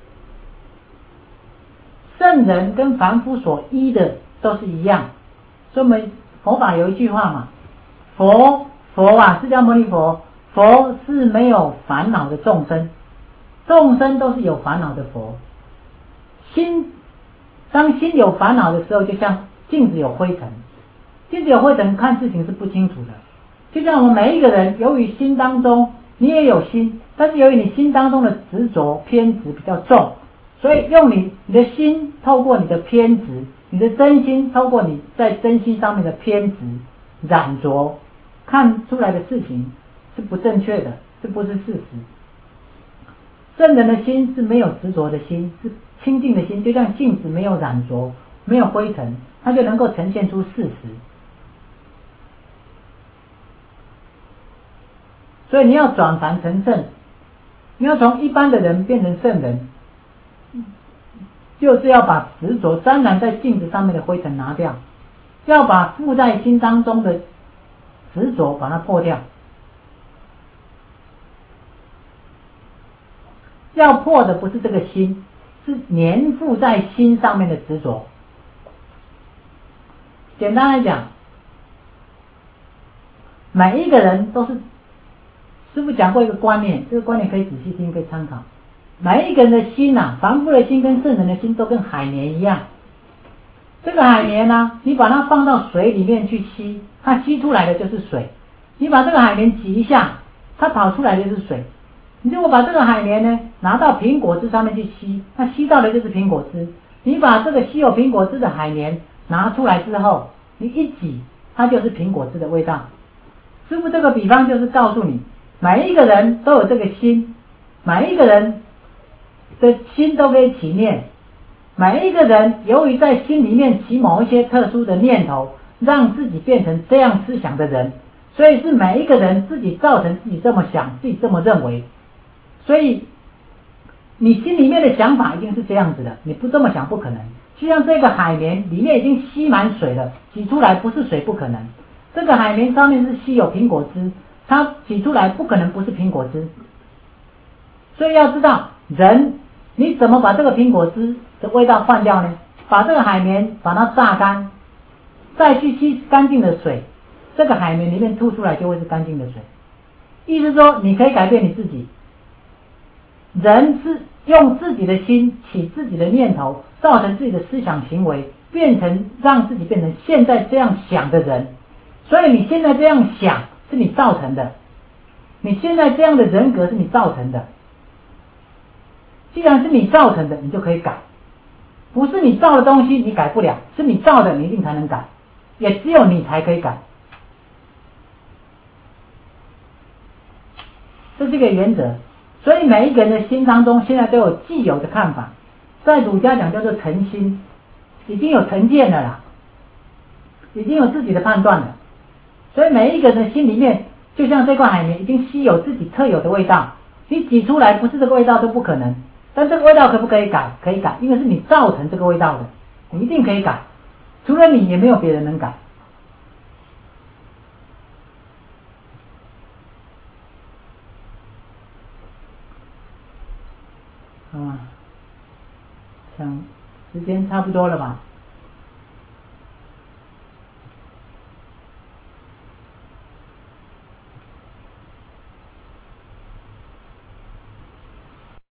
圣人跟凡夫所依的都是一样。所以我们佛法有一句话嘛，佛佛啊，释迦牟尼佛，佛是没有烦恼的众生，众生都是有烦恼的佛。心，当心有烦恼的时候，就像镜子有灰尘，镜子有灰尘，看事情是不清楚的。就像我们每一个人，由于心当中，你也有心，但是由于你心当中的执着偏执比较重， 所以用你你的心透过你的偏执，你的真心透过你在真心上面的偏执染着，看出来的事情是不正确的，是不是事实？圣人的心是没有执着的心，是清净的心，就像镜子没有染着，没有灰尘，它就能够呈现出事实。所以你要转凡成圣，你要从一般的人变成圣人，就是要把执着沾染在镜子上面的灰尘拿掉，要把附在心当中的执着把它破掉。要破的不是这个心，是粘附在心上面的执着。简单来讲，每一个人都是，师父讲过一个观念，这个观念可以仔细听，可以参考。每一个人的心啊，凡夫的心跟圣人的心都跟海绵一样。这个海绵呢，你把它放到水里面去吸，它吸出来的就是水。你把这个海绵挤一下，它跑出来的就是水。你如果把这个海绵呢拿到苹果汁上面去吸，它吸到的就是苹果汁。你把这个吸有苹果汁的海绵拿出来之后，你一挤，它就是苹果汁的味道。师父这个比方就是告诉你，每一个人都有这个心，每一个人的心都可以起念，每一个人由于在心里面起某一些特殊的念头，让自己变成这样思想的人，所以是每一个人自己造成自己这么想，自己这么认为。所以你心里面的想法一定是这样子的，你不这么想不可能。就像这个海绵里面已经吸满水了，挤出来不是水不可能。这个海绵上面是吸有苹果汁，它挤出来不可能不是苹果汁。所以要知道，人你怎么把这个苹果汁的味道换掉呢？把这个海绵把它榨干，再去吸干净的水，这个海绵里面吐出来就会是干净的水。意思说你可以改变你自己。人是用自己的心起自己的念头，造成自己的思想行为，变成让自己变成现在这样想的人。所以你现在这样想是你造成的，你现在这样的人格是你造成的。既然是你造成的，你就可以改。不是你造的东西你改不了，是你造的你一定才能改，也只有你才可以改。这是一个原则。所以每一个人的心当中现在都有既有的看法，在儒家讲叫做成心，已经有成见了啦，已经有自己的判断了。所以每一个人的心里面就像这块海绵已经吸有自己特有的味道，你挤出来不是这个味道都不可能。但这个味道可不可以改？可以改，因为是你造成这个味道的，你一定可以改，除了你也没有别人能改。啊，想时间差不多了吧？